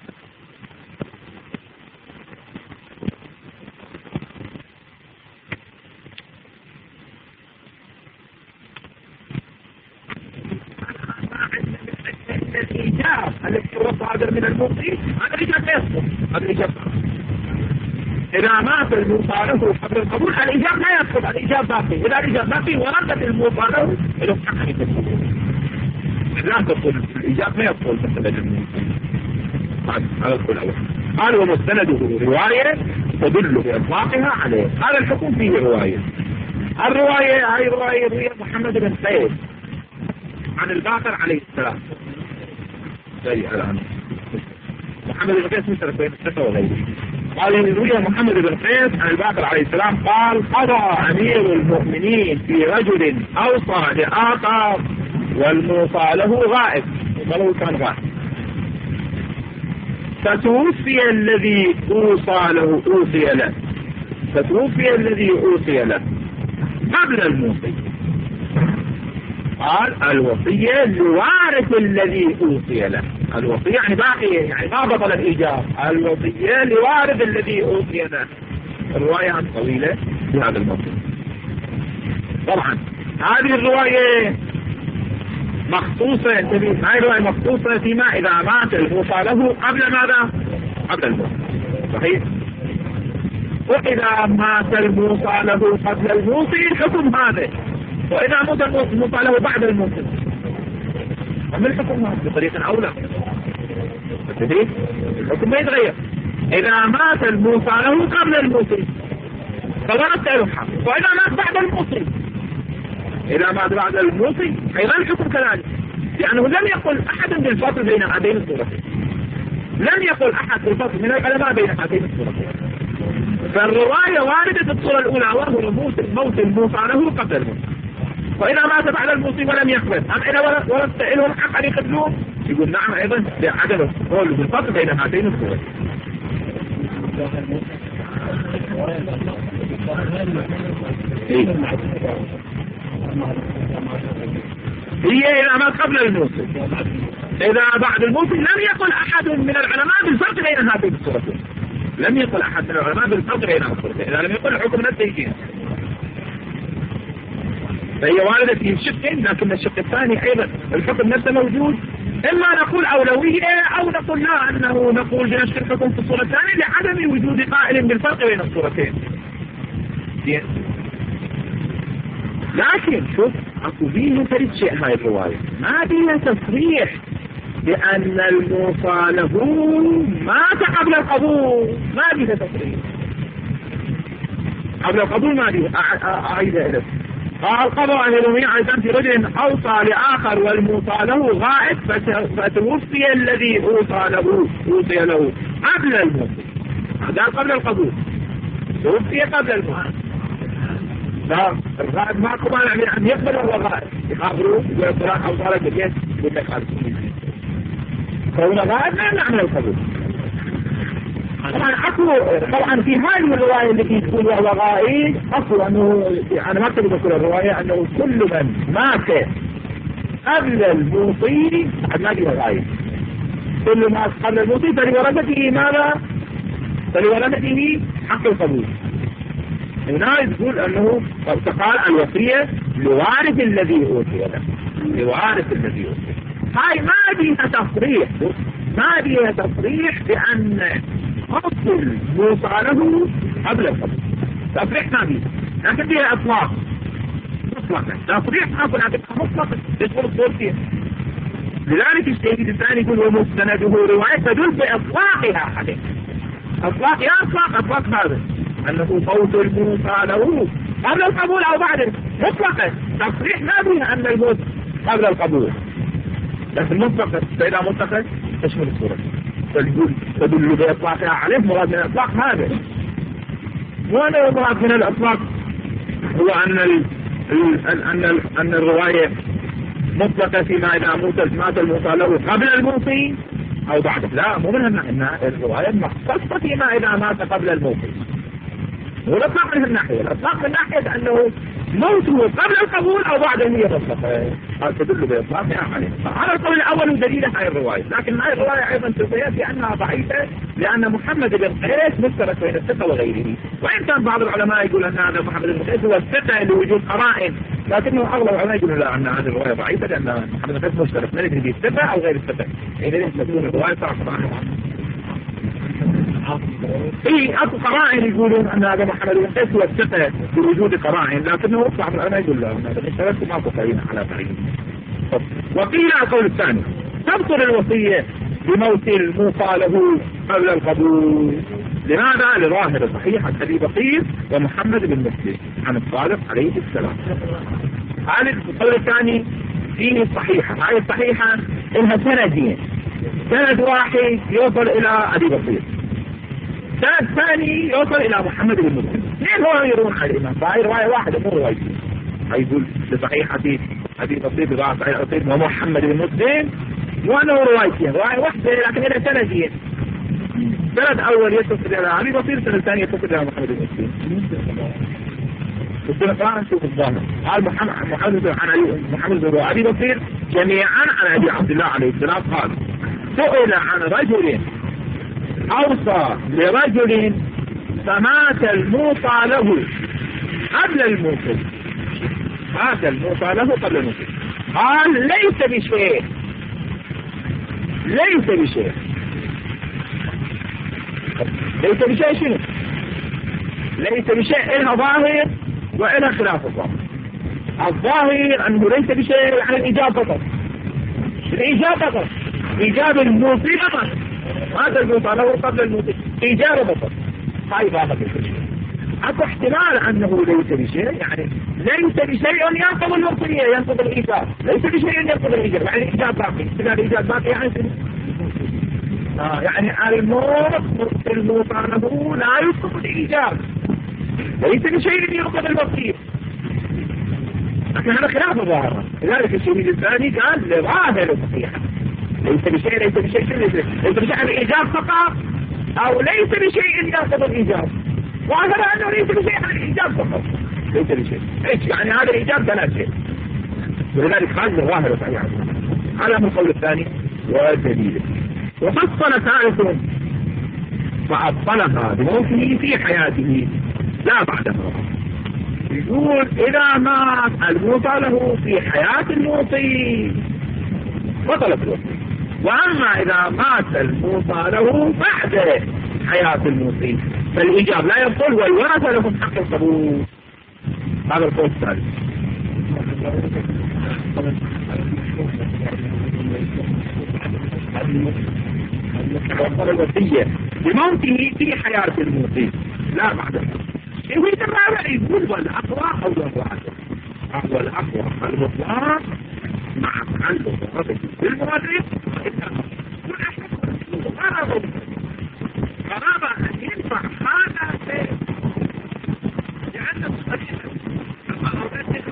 الإيجاب الذي هو صادر من الموصي، هذا الإيجاب لا يسقط، هذا الإيجاب. إذا مات الموصى له قبل القبول الإيجاب لا يسقط، الإيجاب باقي. إذا الإيجاب باقي وردت الموصى له حق أن يقبل. لا تقول الإيجاب ما يقول مثل الموصي. هذا القول الأول. قال ومستنده رواية تدل بإطلاقها عليه. هذا الحكم فيه رواية. الرواية هاي رواية روية محمد بن قيس عن الباقر عليه السلام. الآن محمد بن قيس مثل بين السفة وغيره. قال روي محمد بن قيس عن الباقر عليه السلام قال قضى أمير المؤمنين في رجل أوصى لآخر والموصى له غائب، ولو كان غائب، فتوفي الذي أوصى له قبل الموصي. قال الوصية لوارث الذي أوصي له. الوصية يعني باقي، يعني ما بطل الإيجاب. الوصية لوارث الذي أوصي له. الرواية طويلة بهذا الموضوع. طبعا هذه الرواية مخصوصة، هذه الرواية مخصوصة فيما إذا مات الموصى له قبل ماذا؟ قبل الموت، صحيح؟ وإذا مات الموصى له قبل الموصي الحكم هذا، وإذا مات الموصى له بعد الموصي أما الحكم هذا بطريقة أولى. الحكم ما يتغير. إذا مات الموصى له قبل الموصي فورثت له حق، وإذا مات بعد الموصي، إذا مات بعد الموصي أيضا الحكم كذلك، لأنه لم يقل أحد بالفصل بين هذين الصورتين، لم يقل أحد بالفصل من العلماء بين هذين الصورتين. فالرواية واردة الصورة الأولى وهو موت الموصى له قبل الموت، وإذا مات بعد الموصي ولم يقبل أم إذا ورثت لهم حق أن يقبلون، يقول نعم أيضا بعدل القول بالفصل بين هذين الصورتين. هي إذا مات قبل الموصي، إذا بعد الموصي لم يقل أحد من العلماء بالفرق بين هذين الصورتين، لم يقل أحد من العلماء بالفرق بين الصورتين. إذا لم يقل الحكم نفسه فهي واردة في شقين، لكن الشق الثاني أيضا الحكم نفسه موجود. إما نقول أولوية أو نقول لا، أنه نقول بنفس الحكم في الصورة الثانية لعدم وجود قائل بالفرق بين الصورتين. لكن شوف أكو فيه ثالث شيء، هاي الرواية ما فيها تصريح بأن الموصى له مات قبل القبول، ما فيها تصريح قبل القبول، ما فيها. أعيدها إليك. قال قضى عن الأمية عن في رجل أوصى لآخر والموصى له غائب فتوفي الذي أوصى له قبل الموت. هذا قبل القبول، توفي قبل الموت. لا الغائب ما قبل أن يقبل وهو غائب، يخابروه يقول فلان أوصى لك بالجيش يقول لك خالص. كون غائب لا نعمل القبول. طبعا في هذه الرواية التي تقول وهو غائب أصلا أنه أنا ما أكتب كل الرواية أنه كل من مات قبل الموصي ما جاء غائب. كل ما قبل الموصي فلورثته ماذا؟ فلورثته حق القبول. هنا يقول أنه قال الوصية لوارث الذي أوصي له، لوارث الذي أوصي. هاي ما فيها تصريح، ما فيها تصريح بأن أصل موصى له قبل القبول. تصريح ما فيها، لكن فيها إطلاق مطلقا. تصريح ما فيها لكن مطلقا تدخل الصور فيها. لذلك الشيخ الثاني يقول ومستنده رواية تدل بإطلاقها عليه. أطلاق يا أطلاق هذا أنه فوت الموصى له قبل القبول أو بعد مطلقا. تصريح ما فيها أن الموت قبل القبول، لكن مطلقا فإذا مطلقا تشمل الصورة تدل بإطلاقها عليه. مراد من الإطلاق هذا، وأنا مراد من الإطلاق هو أن الرواية مطلقة فيما إذا مات الموصى له قبل الموصي أو بعده. لا، مو من أن الرواية مختصة فيما إذا مات قبل الموصي. هو الإطلاق من الناحية، الإطلاق من ناحية أنه موته قبل القبول أو بعده هي مطلقة. هذا تدل بإطلاقها عليه. على القول الأول دليل هاي الرواية، لكن هاي الرواية أيضا تبين أنها ضعيفة لأن محمد بن قيس مشترك بين الثقة وغيره. وإن كان بعض العلماء يقول أن هذا محمد بن قيس هو الثقة لوجود قرائن، لكنه أغلب العلماء يقولون لا، أن هذه الرواية ضعيفة لأن محمد بن قيس مشترك، ما ندري به الثقة أو غير الثقة. إذا تكون الرواية صراحة عنه. اكو قرائن يقولون ان هذا محمد بن قيس هو الثقة بوجود قرائن، لكنه بعض العلماء يقول لا، هذا اشترك ماكو قرينة على بعيد. وقيل القول الثاني تبطل الوصية بموت الموصى له قبل القبول. لماذا؟ لظاهر صحيح عن ابي بكر ومحمد بن مسلم عن الصادق عليه السلام. هذا القول الثاني فيه الصحيحة. هاي الصحيحة انها سندين، سند واحد يوصل الى ابي بكر، سند ثاني يوصل الى محمد بن مسلم. ليه هو يرون على الامام؟ فهي رواية واحدة مو روايتين. يقول لصحيح ابي بكر بضاعة ومحمد بن مسلم، وانه روايتين، رواية واحدة لكن هنا سندين. سند اول يتصل الى ابي بكر، سند ثاني يتصل الى محمد بن مسلم. السنة نشوف الظاهر. قال محمد بن ابي بكر جميعا عن ابي عبد الله عليه السلام قال سئل عن رجل اوصى لرجل فمات الموصى له قبل الموت، مات الموصى له قبل الموت. قال ليس بشيء، ليس بشيء. ليس بشيء شنو؟ ليس بشيء إلها ظاهر وإلها خلاف الظاهر. الظاهر أنه ليس بشيء يعني الإجابة فقط، الإجابة فقط، إجاب الموصي فقط. هذا الموصى له قبل الموت إجابة فقط، هاي ظاهر الشيء. أكو احتمال أنه ليس بشيء يعني ليس بشيء ينقض الوصية، ينقض الإيجاب. ليس بشيء ينقض الإيجاب يعني الإيجاب باقي، إذا الإيجاب باقي يعني يعني الموت الموصى له لا يسقط الإيجاب، ليس بشيء ينقض الوصية. لكن هذا خلاف الظاهر. لذلك الشهيد الثاني قال لظاهر الصحيحة ليس بشيء، ليس بشيء، ليس بشيء الإيجاب فقط أو ليس بشيء ينقض الإيجاب. وهذا أنه ليس بشيء عن الإيجاب فقط، ليس بشيء. إيش يعني هذا الإيجاب ثلاث شيء، ولذلك خارج الظاهر صحيح. هذا من القول الثاني والدليل. وفصل ثالث فأبطلها بموته في حياته لا بعدها. يقول إذا مات الموصى له في حياة الموصي بطلت الوصية، وأما إذا مات الموصى له بعد حياة الموصي فالإيجاب لا يبطل والورثة لهم حق القبول. هذا القول الثالث. الوصية بموته في حياة الموصي لا بعد الموت. يريد الرابع يقول والأقوى أو الواجب هو الأقوى المطلق مع تعلق الرجل بالمورث قرابة أن ينفع هذا لأنه قريب أما أولاد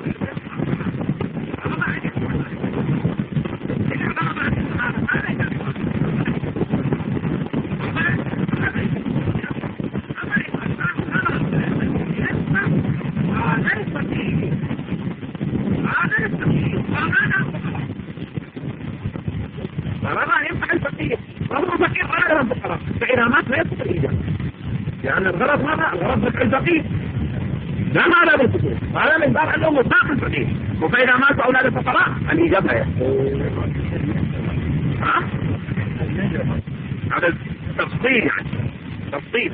فإذا مات لا يصح الإيجاب لأن الغرض ماذا؟ الغرض دفع الفقير لا ماذا بالفقير، هذا من باب أنه مطلق الفقير. وفإذا مات أولاد الفقراء الإيجاب لا يصح. هذا التفصيل يعني تفصيل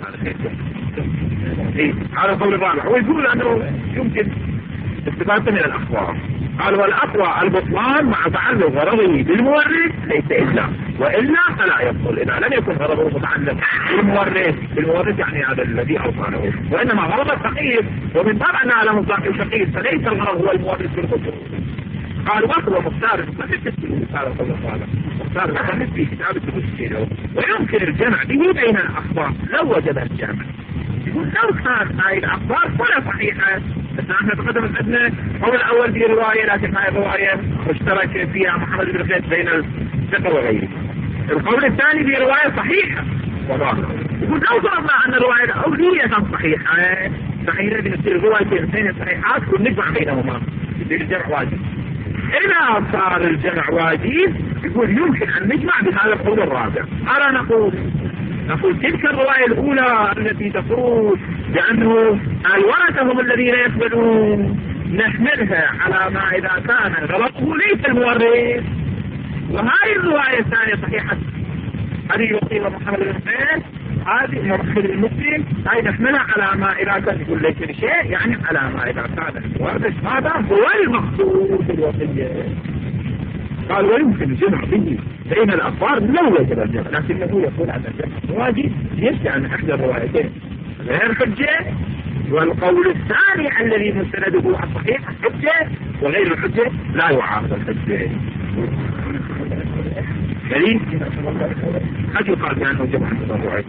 هذا القول الرابع. ويقول أنه يمكن استفادة من الأخبار. قال والأقوى البطلان مع تعلق غرضه بالمورث ليس إلا وإلا فلا يبطل إذا لم يكن غرضه متعلق بالمورث يعني هذا الذي أوصى له، وإنما غرض الفقير ومن باب أنها على مصداق الفقير فليس الغرض هو المورث بالخصوص. قال وهو مختار المثل مختار في كتاب التفسير ويمكن الجمع به بين الأخبار لو وجد الجمع. يقول لو كان هاي الأخبار كلها صحيحة بس احنا تقدمت عندنا هو الأول في رواية لكن هاي الرواية اشترك فيها محمد بن خيط بين الثقة وغيره. القول الثاني في رواية صحيحة يقول لو ضربنا أن الرواية الأولية كانت صحيحة بنصير روايتين اثنين صحيحات ونجمع بينهما يصير الجمع واجب. إذا صار الجمع واجب يقول يمكن أن نجمع بهذا القول الرابع. أرى نقول تلك الرواية الأولى التي تقول بأنه الورثة هم الذين يقبلون نحملها على ما إذا كان غلطه ليس المورث، وهذه الرواية الثانية صحيحة هذه وصية محمد بن خيط هذه محمد المسلم هاي نحملها على ما إذا كان يقول ليس شيء يعني على ما إذا كان المورث هذا هو المقصود بالوصية. قال ويمكن الجمع به بين الأخبار لو وجد الجمع لكنه يقول أن الجمع واجب يجب أن أحد الروايتين غير حجة، والقول الثاني الذي مستنده على الصحيح حجة وغير الحجة لا يعارض الحجة. دليل قد يقال بأنه جمع الروايات.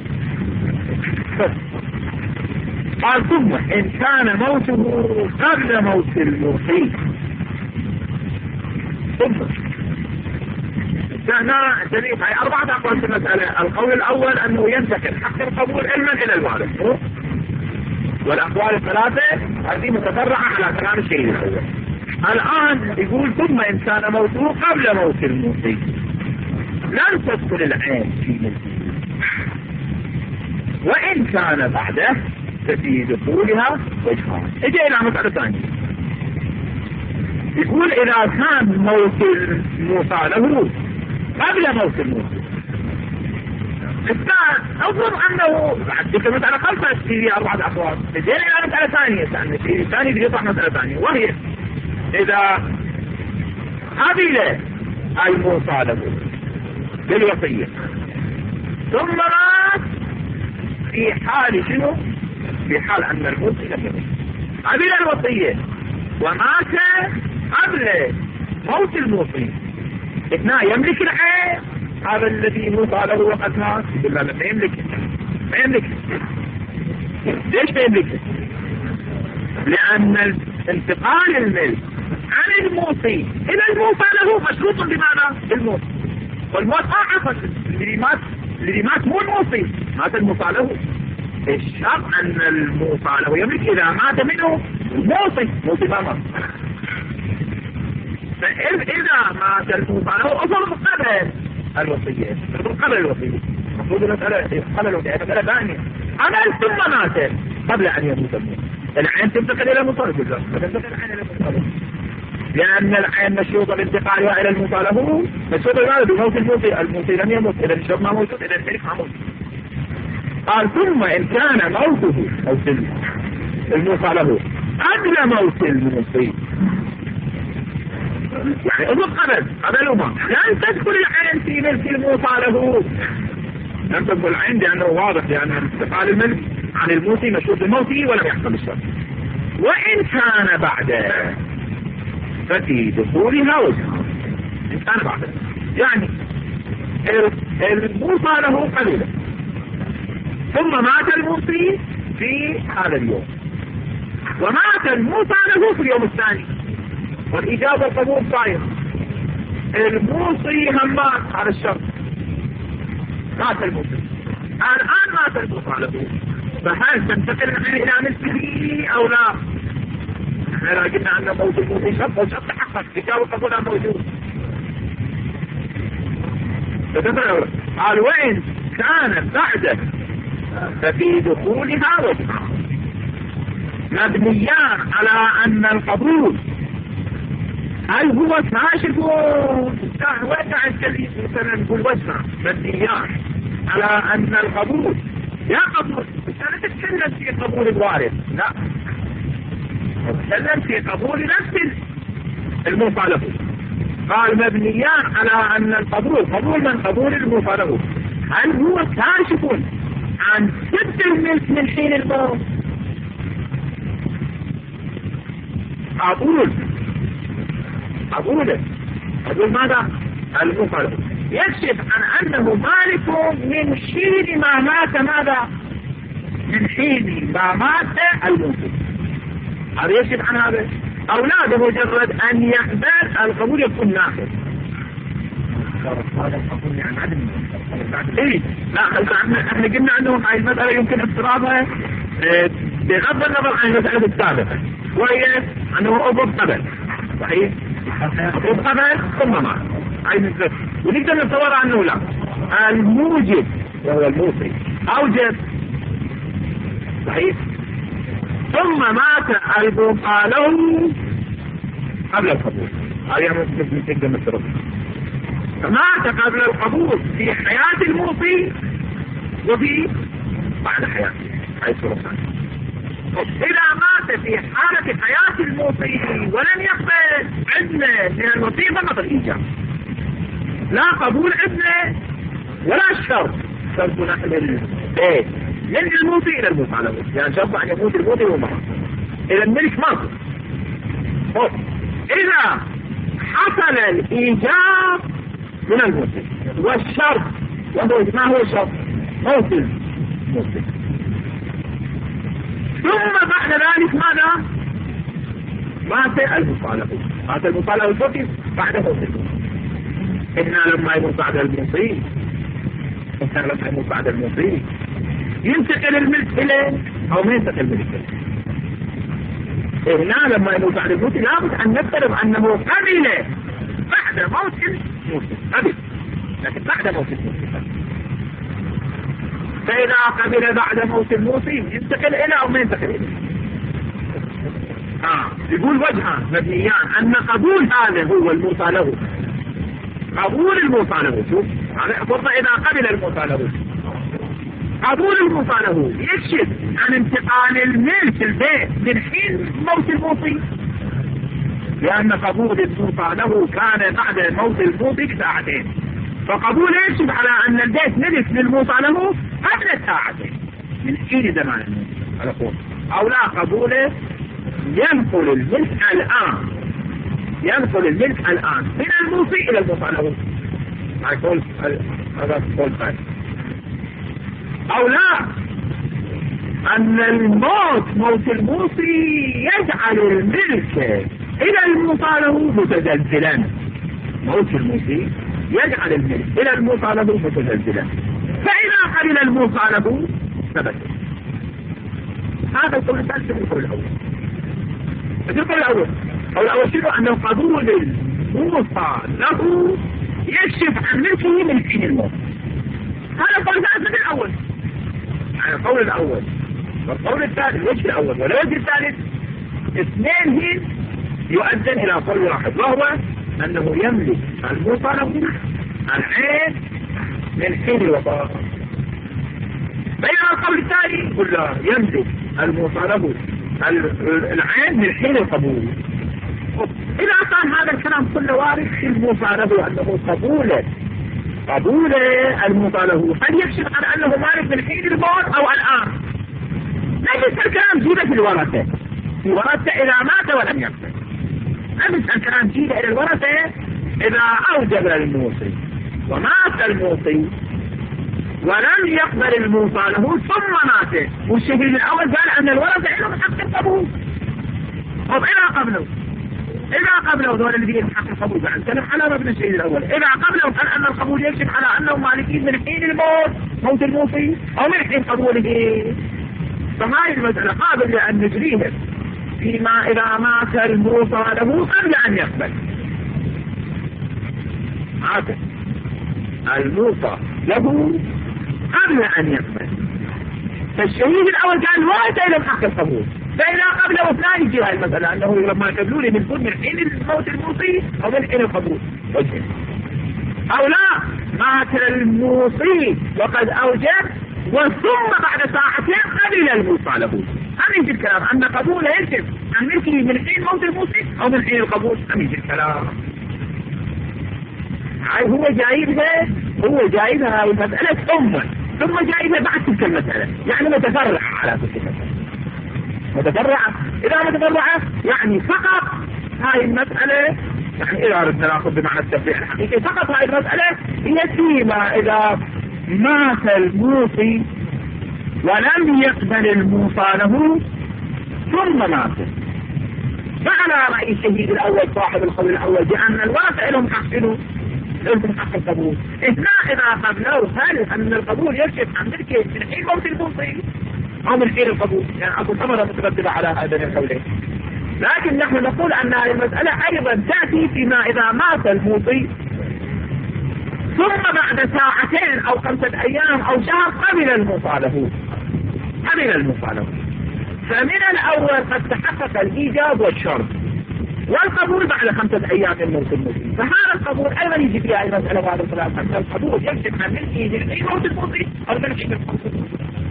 قال ثم إن كان موته قبل موت الموصي ثم هنا دليل هاي 4 أقوال في المسألة. القول الأول أنه ينتقل حق القبول علما إلى الوارث، والأقوال الثلاثة هذه متفرعة على كلام الشيء الأول. الآن يقول ثم إن كان موته قبل موت الموصي لن تدخل العين في موته، وإن كان بعده ففي دخولها وجهان. اجي إلى مسألة ثانية يقول إذا كان موت الموصى له قبل موت الموصي الثاني أظن أنه بعد ذلك المسألة خلفة في 4 أقوال. اجي إلى مسألة ثانية الثاني بيطرح مسألة ثانية وهي إذا قبل الموصى له بالوصية ثم مات في حال شنو؟ في حال أن الموصي لم يمت قبل الوصية ومات قبل موت الموصي اثناء يملك العين هذا الذي موصى له وقد مات يقول لا ما يملك. ليش ما يملك؟ لأن انتقال الملك عن الموصي إلى الموصى له مشروط بماذا؟ بالموت، والموت عفوا الذي مات مو الموصي مات الموصى له. الشرط أن الموصى له يملك إذا مات منه الموصي ما مات. فإذا مات الموصى له أصل قبل الوصية المفروض المسألة قبل الوصية مسألة ثانية. أما ثم مات قبل أن يموت الموت العين تنتقل إلى المطالب فتنتقل العين إلى المطالب، لأن العين مشروطة بانتقالها إلى المطالب، مشروطة لماذا؟ بموت الموصي. الموصي لم يموت، إذا الشرط ما موجود، إذا الملك ما موجود. قال ثم إن كان موته موت المطالب قبل موت الموصي، يعني قبلهما لن تدخل العين في ملك المطالب، لم تدخل العين لأنه واضح، لأن انتقال الملك عن الموصي مشروط بموته ولم يحصل الشرط. وإن كان بعد ففي دخولها وجهها، إن كان بعد يعني الموصى له قليلا ثم مات الموصي في هذا اليوم، ومات الموصى له في اليوم الثاني، والإجابة قبول صاير، الموصي هم مات على الشرط، مات الموصي الآن، مات الموصى له، فهل تنتقل العين إلى مثله أو لا؟ احنا قلنا أن موت الموصي شرط، والشرط تحقق، إجابة قبولها موجود. قال وإن كان بعد ففي دخولها وجهها، مبنيان على أن القبول هل هو كاشف وقع الكليس مثلا نقول وجهها، مبنيان على أن القبول يا قبول، لا تتكلم في قبول الوارث، لا تتكلم في قبول نفس الموصى له. قال مبنيان على أن القبول قبول من قبول الموصى له هل هو كاشف عن سد الملك من حين الموت. أقول ماذا؟ الموصى له يكشف عن أنه مالك من حين ما مات، ماذا؟ من حين ما مات الموصي، هذا يكشف عن هذا. أولاده مجرد أن يقبل القبول يكون ناقص. هذا القبول يعني عدم إيه؟ لا احنا قلنا أنه هاي المسألة يمكن اضطرابها بغض النظر عن المسألة السابقة، وهي أنه أبو قبل صحيح؟ أبو قبل ثم مات، هاي نسبة، ونقدر نتصور أنه لا، الموجب وهو الموصي أوجب صحيح، ثم مات الموصى له قبل القبول، هذه نقدر نتصور. فمات قبل القبول في حياة الموصي وفي بعد حياته، هاي الصورة الثانية. إذا مات في حالة حياة الموصي ولم يقبل ابنه من الوصية فقط الإيجاب، لا قبول ابنه ولا شرط نقل البيت من الموصي إلى الموصى له، يعني شرط أن يموت الموصي ومات إلى الملك مات. إذا حصل الإيجاب من الموصي والشرط، ما هو الشرط؟ موت الموصي، ثم بعد ذلك ماذا؟ مات المصالح، مات المصالح الفقه بعد موت الموصي. إننا لما يموت بعد الموصي، إننا لما يموت بعد الموصي ينتقل الملك إليه أو ما ينتقل الملك إليه. إننا لما يموت بعد الموصي لابد أن نفترض أنه قبل بعد موت الموصي، قبل، لكن بعد موت الموصي. فإذا قبل بعد موت الموصي ينتقل إلى أو ما ينتقل إليه. يقول وجهه مبنيان أن قبول هذا هو الموصى له، قبول الموصى له، شوف فرضا إذا قبل الموصى له، قبول الموصى له يكشف عن انتقال الملك البيت من حين موت الموصي، لأن قبول الموصى له كان بعد موت الموصي بساعتين، فقبول يكشف على أن البيت ملك للموصى له قبل ساعتين من حين زمان الموصي على قول، أو لا قبوله ينقل الملك الآن، ينقل الملك الآن من الموصي إلى الموصى له، هذا قول ثاني. أو لا أن موت الموصي يجعل الملك إلى الموصى له متزلزلا، موت الموصي يجعل الملك إلى الموصى له متزلزلا، فإذا قبل الموصى له ثبت. هذا القول الثالث من القول الأول. القول الأول شنو؟ أن قبول الموصى له يكشف عن ملكه من حين الموت. هذا القول الثالث من الأول. يعني القول الأول والقول الثالث الوجه الأول والوجه الثالث اثنين هين يؤذن إلى قول واحد، وهو أنه يملك المطالب العين من حين الوفاة. بينما القول الثاني كله يملك المطالب العين من حين القبول. إذا كان هذا الكلام كله وارد في المطالب أنه قبول المطالب، هل يكشف على أنه وارد من حين الموت أو الآن؟ ليس الكلام جيدة في الورثة إذا مات ولم يقبل، أمس الكلام جيدة إلى الورثة إذا أوجب الموصي ومات الموصي ولم يقبل الموصى له ثم مات، والشهيد الأول قال أن الورثة لهم حق القبول. طب إذا قبله دول الذين يحق القبول بعد كلام على مبنى الشهيد الأول، إذا قبله قال أن القبول يكشف على أنهم مالكين من حين الموت، موت الموصي أو من حين قبوله. فهذه المسألة قابل لأن نجريها فيما إذا مات الموصى له قبل أن يقبل. عادة الموصى له قبل أن يقبل، فالشهيد الأول قال الورثة لهم حق القبول، فإذا قبله اثنان يجي هاي المسألة أنه لما قبلوني من حين الموت الموصي أو من حين القبول وجه. أو لا، مات الموصي وقد أوجب وثم بعد ساعتين قبل الموصى له، أم يجي الكلام أن قبوله يجب عن ملكه من حين موت الموصي أو من حين القبول، أم يجي الكلام هو جايبها هاي المسألة ثم جايبها بعد تلك المسألة، يعني متفرع على تلك المسألة، متفرعة. إذا متفرعة يعني فقط هاي المسألة، يعني إذا أردنا نأخذ بمعنى التفريع الحقيقي فقط هاي المسألة هي فيما إذا مات الموصي ولم يقبل الموصى له ثم مات. فعلى رأي الشهيد الأول صاحب القول الأول بأن الورثة لهم حق القبول. إذا قبلوا هل أن القبول يكشف عن ملكه من حين موت الموصي أو من حين القبول، يعني أكون ثمرة مترتبة على هذين القولين. لكن نحن نقول أن هذه المسألة أيضا تأتي فيما إذا مات الموصي ثم بعد ساعتين أو 5 أيام أو شهر قبل المصالحة. فمن الأول قد تحقق الإيجاب والشرط، والقبول بعد 5 أيام من موت الموصي، فهذا القبول أيضا يجي فيها المسألة بعد الخلاف أن القبول يكشف عن ملكه من حين موت الموصي أو من حين القبول.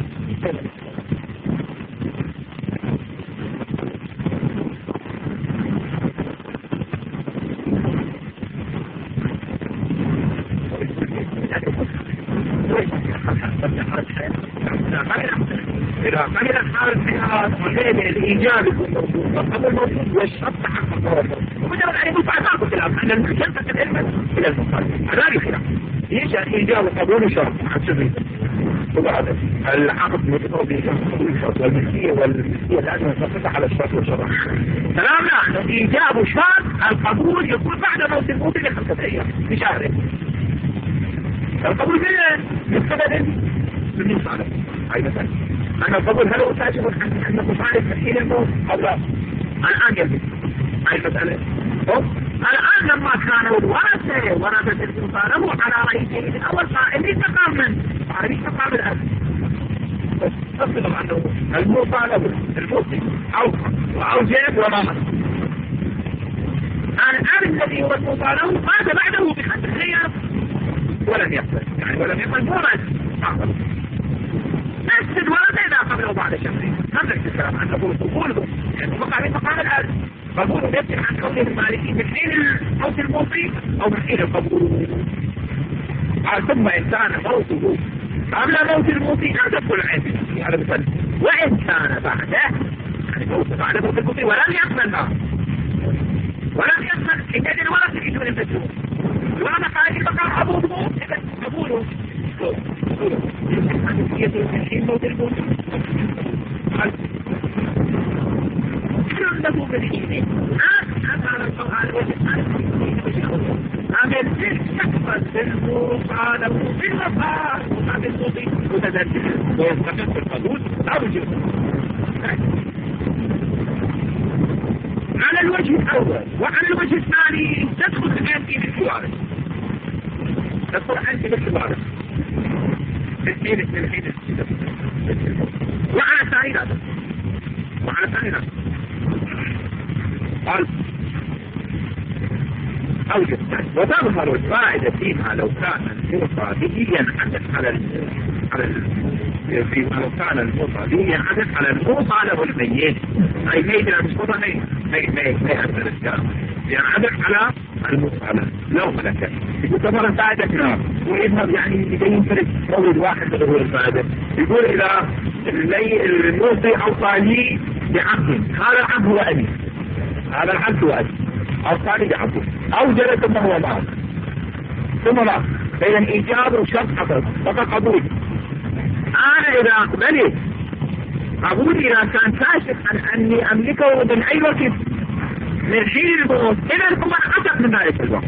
إذا قبل حال الحياة وغير الإيجاب والقبول موجود والشرط تحقق ومجرد أن يبص على بعض الكلام أن المحكمة تكتب علما إلى المخالف هذا الخلاف يجي الإيجاب والقبول والشرط حسبه وبعد العقد متطور بإيجاب والقبول والشرط والملكية لازم نتفق على الشرط والشرط. كلامنا أنه إيجاب والشرط القبول يكون بعد موت الموت ل5 أيام بشهر. القبول بالسبب بالمصالح هاي مثلا أنا القبول هل هو تاجب عن المصالح حين الموت أو لا؟ الآن يلبس هاي المسألة. الآن لما كانوا ورثة المصالح على رئيسه الأول قائل يتقام من ليس تقام الآن بس أصدق أنه المصالح الموصي أوجب ومات. الآن الذي هو المصالح مات بعده ب5 أيام ولم يقبل، يعني ولم يقبل مورد نفس الولد إذا قبله بعد شهرين. هذا الكلام عن قبوله يعني وقع في مقام الآن قبوله يبدأ عن كونه المالكي من حين موت الموصي أو من حين القبول. ثم إن كان موته قبل موت الموصي لا تدخل العين على مثل، وإن كان بعده يعني موته بعد موت الموصي ولم يقبل حينئذ الولد يجب أن يبدأ الولد خارج المقام قبوله موت الموت له بالحين على القرآن عمل تكفل بالمقالة بالمقال وعمل صوتي متذكر ويستقف في القبول أرجو على الوجه الأول. وعلى الوجه الثاني تدخل الآن في الحوارث تدخل الآن في الحوارث الحين وعلى سائرات قال أوجد وتظهر الفائدة فيما لو كان الموصى به ينعكس فيما لو كان الموصى به ينعكس على الموصى له الميت، أي ميت الموصى ما يأثر الكلام ينعكس على الموصى لو ملكه. يقول تظهر الفائدة كلام ويذهب يعني يبين فرق مولد واحد له الفائدة. يقول إذا الموصي أوصى لي بعبد، هذا العبد هو أبي، هذا العبد هو أبي أوصى لي بعبد أو جلس ثم هو معه ثم لا بين إيجاب وشرط حصل فقط قبول. أنا إذا أقبلت قبول إذا كان كاشف عن أني أملكه من أي وقت من حين الموت إذا ثم أعتق من ذلك الوقت.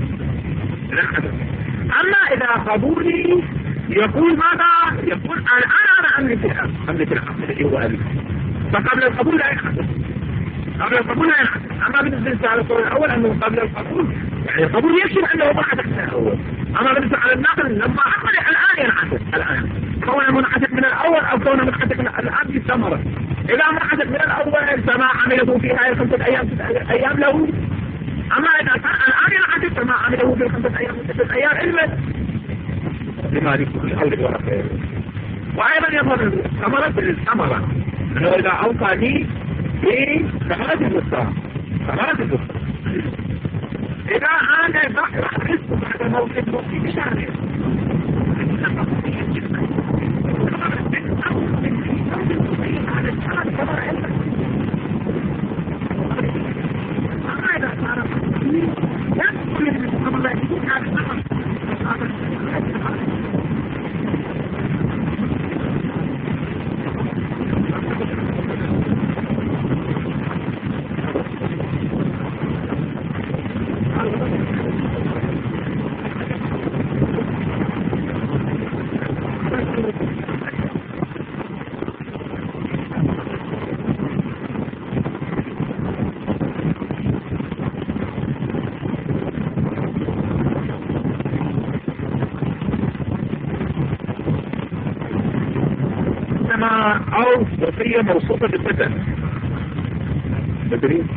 أما إذا قبولي يقول ماذا؟ يقول أنا أملك العقل الذي هو أبي، فقبل القبول لا ينحدث، قبل القبول لا ينحدث. أما بالنسبة على القول الأول أنه قبل القبول يعني القبول يكشف أنه ما حدث من الأول. أما بالنسبة على الناقل لما أقبل الآن ينحدث، الآن كونه منحدث من الأول أو كونه منحدث من الآن بالثمرة. إذا منحدث من الأول فما عمله في هذه 5 أيام له، أما إذا كان الآن ينحدث فما عمله في 5 أيام 6 أيام إلا لما يكون الأول الورقة. وأيضا يظهر الثمرة أنه إذا أوصى لي في ثمرة البستان إذا أنا راح أحس بعد موت الموتي بشهر أو وصية موصوفة بالبدن بدري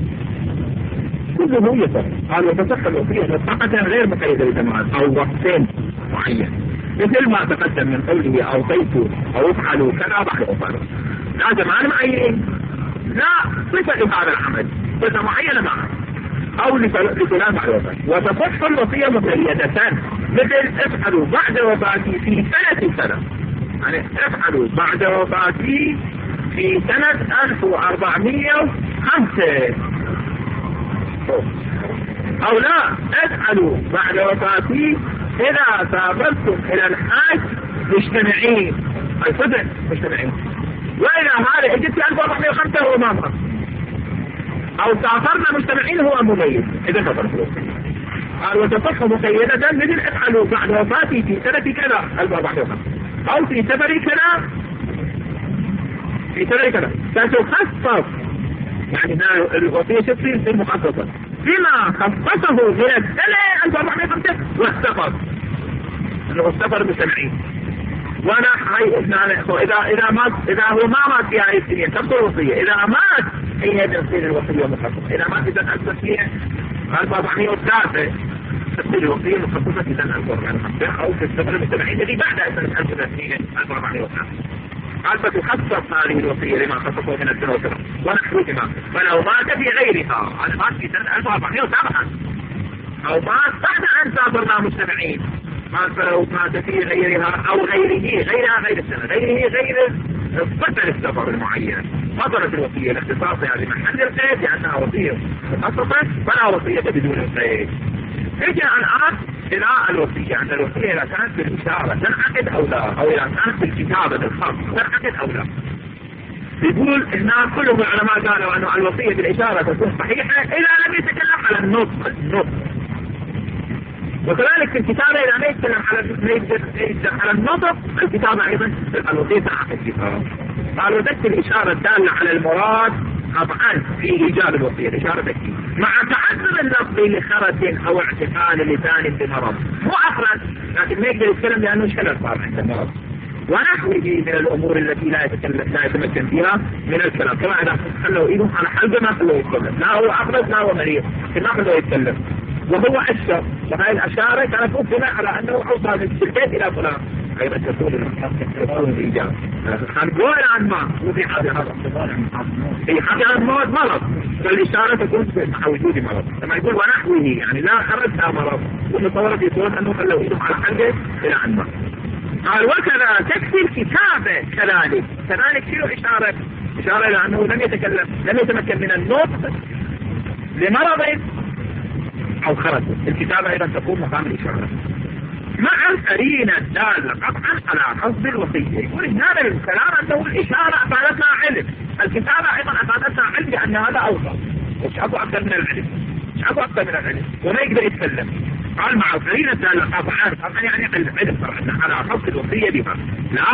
كله يصح. قال وتصح الوصية لطاقة غير مقيدة بزمان أو وقتين معين، مثل ما تقدم من قوله أوصيت أو افعلوا كذا بعد وفاته. لا زمان معين، لا صفة لهذا العمل، صفة معينة معه أو لفلان بعد وفاته. وتصح الوصية مقيدة مثل افعلوا بعد وفاتي في سنة يعني افعلوا بعد وفاتي في سنة 1405 أو لا افعلوا بعد وفاتي إذا سافرتم إلى الحاج مجتمعين، الصدق مجتمعين، وإذا هذا اجت في 1405 هو ما مر، أو سافرنا مجتمعين هو مميز إذا سافرتم. قال وتصح مقيدة مثل افعلوا بعد وفاتي في سنة كذا 1405 أو في سفر كذا فتخصص يعني الوصية تصير مخصصة بما خصصه من السنة 1405 والسفر، انه السفر بسمعين. إذا هو ما مات في هذه السنين تبقى الوصية، إذا مات هي تصير الوصية مخصصة. إذا مات في سنة 1403 تصير الوصية مخصصة في سنة 1405 أو في السفر بسمعين الذي بعد سنة 1403. قال فتخصص هذه الوصية لما خصصه من السنة والسنة ونحوهما. فلو مات في غيرها، أنا مات في سنة 1407 أو مات بعد أن سافرنا مجتمعين، فلو مات في غيرها أو غيره غير السنة غير فترة السفر المعينة فضلت الوصية لاختصاصها بمحل القيد لأنها وصية مخصصة فلا وصية بدون القيد. يجي الآن إلى الوصية، عند الوصية إذا كانت بالإشارة تنعقد أو لا، أو إذا كانت بالكتابة بالخط تنعقد أو لا. يقول الناس كلهم العلماء قالوا أن الوصية بالإشارة تكون صحيحة إذا لم يتكلم على النطق. وكذلك في الكتابة إذا ما يتكلم على النطق الكتابة أيضا الوصية تنعقد كتابة. قالوا ذكر الإشارة الدالة على المراد طبعا في إيجاب الوصية الإشارة تكفي مع تعذر اللفظ لخرج أو اعتقال لسان بمرض، مو أخرج لكن ما يقدر يتكلم لأنه شلل صار عنده مرض، ونحوه من الأمور التي لا يتمكن فيها من الكلام، كما إذا خلوا إيدهم على حلبه ما خلوا يتكلم، لا هو أقرب لا هو مريض، ما خلوا يتكلم، وهو أشر، وهذه الأشارة كانت مبنى على أنه أوصى بالشركات إلى فلان، غير أن تكون الإجابة. هنقول عن ما وفي حاجة هذا في حاجة عن مرض، فالإشارة تكون مع وجود مرض، لما يقول ونحوه يعني لا خرجها مرض، والمصورة يقول أنه خلوا إيدهم على حلبه إلى عن ما. قال وكذا تكفي الكتابة كذلك فيه إشارة إلى أنه لم يتمكن من النطق لمرض أو خرج. الكتابة أيضا تكون مقام الإشارة مع القرينة الدالة قطعا على قصد الوصية. يقول هذا الكلام أنه الإشارة أفادتنا علم، الكتابة أيضا أفادتنا علم بأن هذا أوصى، مش أكثر من العلم وما يقدر يتكلم. قال مع القرينة الدالة قطعا يعني علم صراحة على قصد الوصية بها لا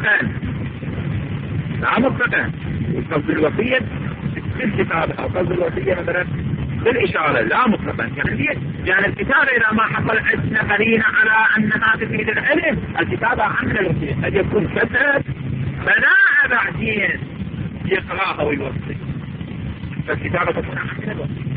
مطلقا قصد الوصية بالكتابة أو قصد الوصية مثلا بالإشارة لا مطلقا. يعني الكتابة إذا ما حصل عندنا قرينة على أنها تفيد العلم، الكتابة عن الوصية قد يكون كتب مناعة بعدين يقرأها ويوصي، فالكتابة تكون عن الوصية.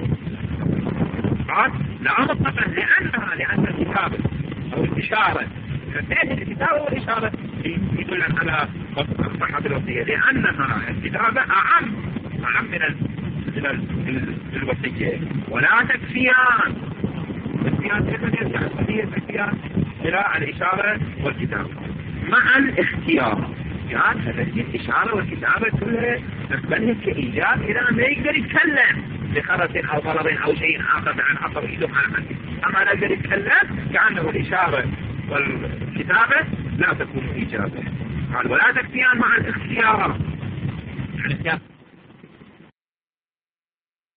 قال لا مطلقا لأن الكتابة أو الإشارة بين الكتابة والإشارة يدل على صحة الوصية، لأنها الكتابة أعم من الوصية. ولا تكفيان إلى الإشارة والكتابة مع الاختيار. يعني هذه الإشارة والكتابة كلها تقبلها كإيجاب إذا ما يقدر يتكلم لخرس أو ضرر أو شيء آخر عن عصر إيده على حد، أما لا يقدر يتكلم كأنه الإشارة والكتابة لا تكون إيجابة. قال ولا تكفيان مع الاختيار.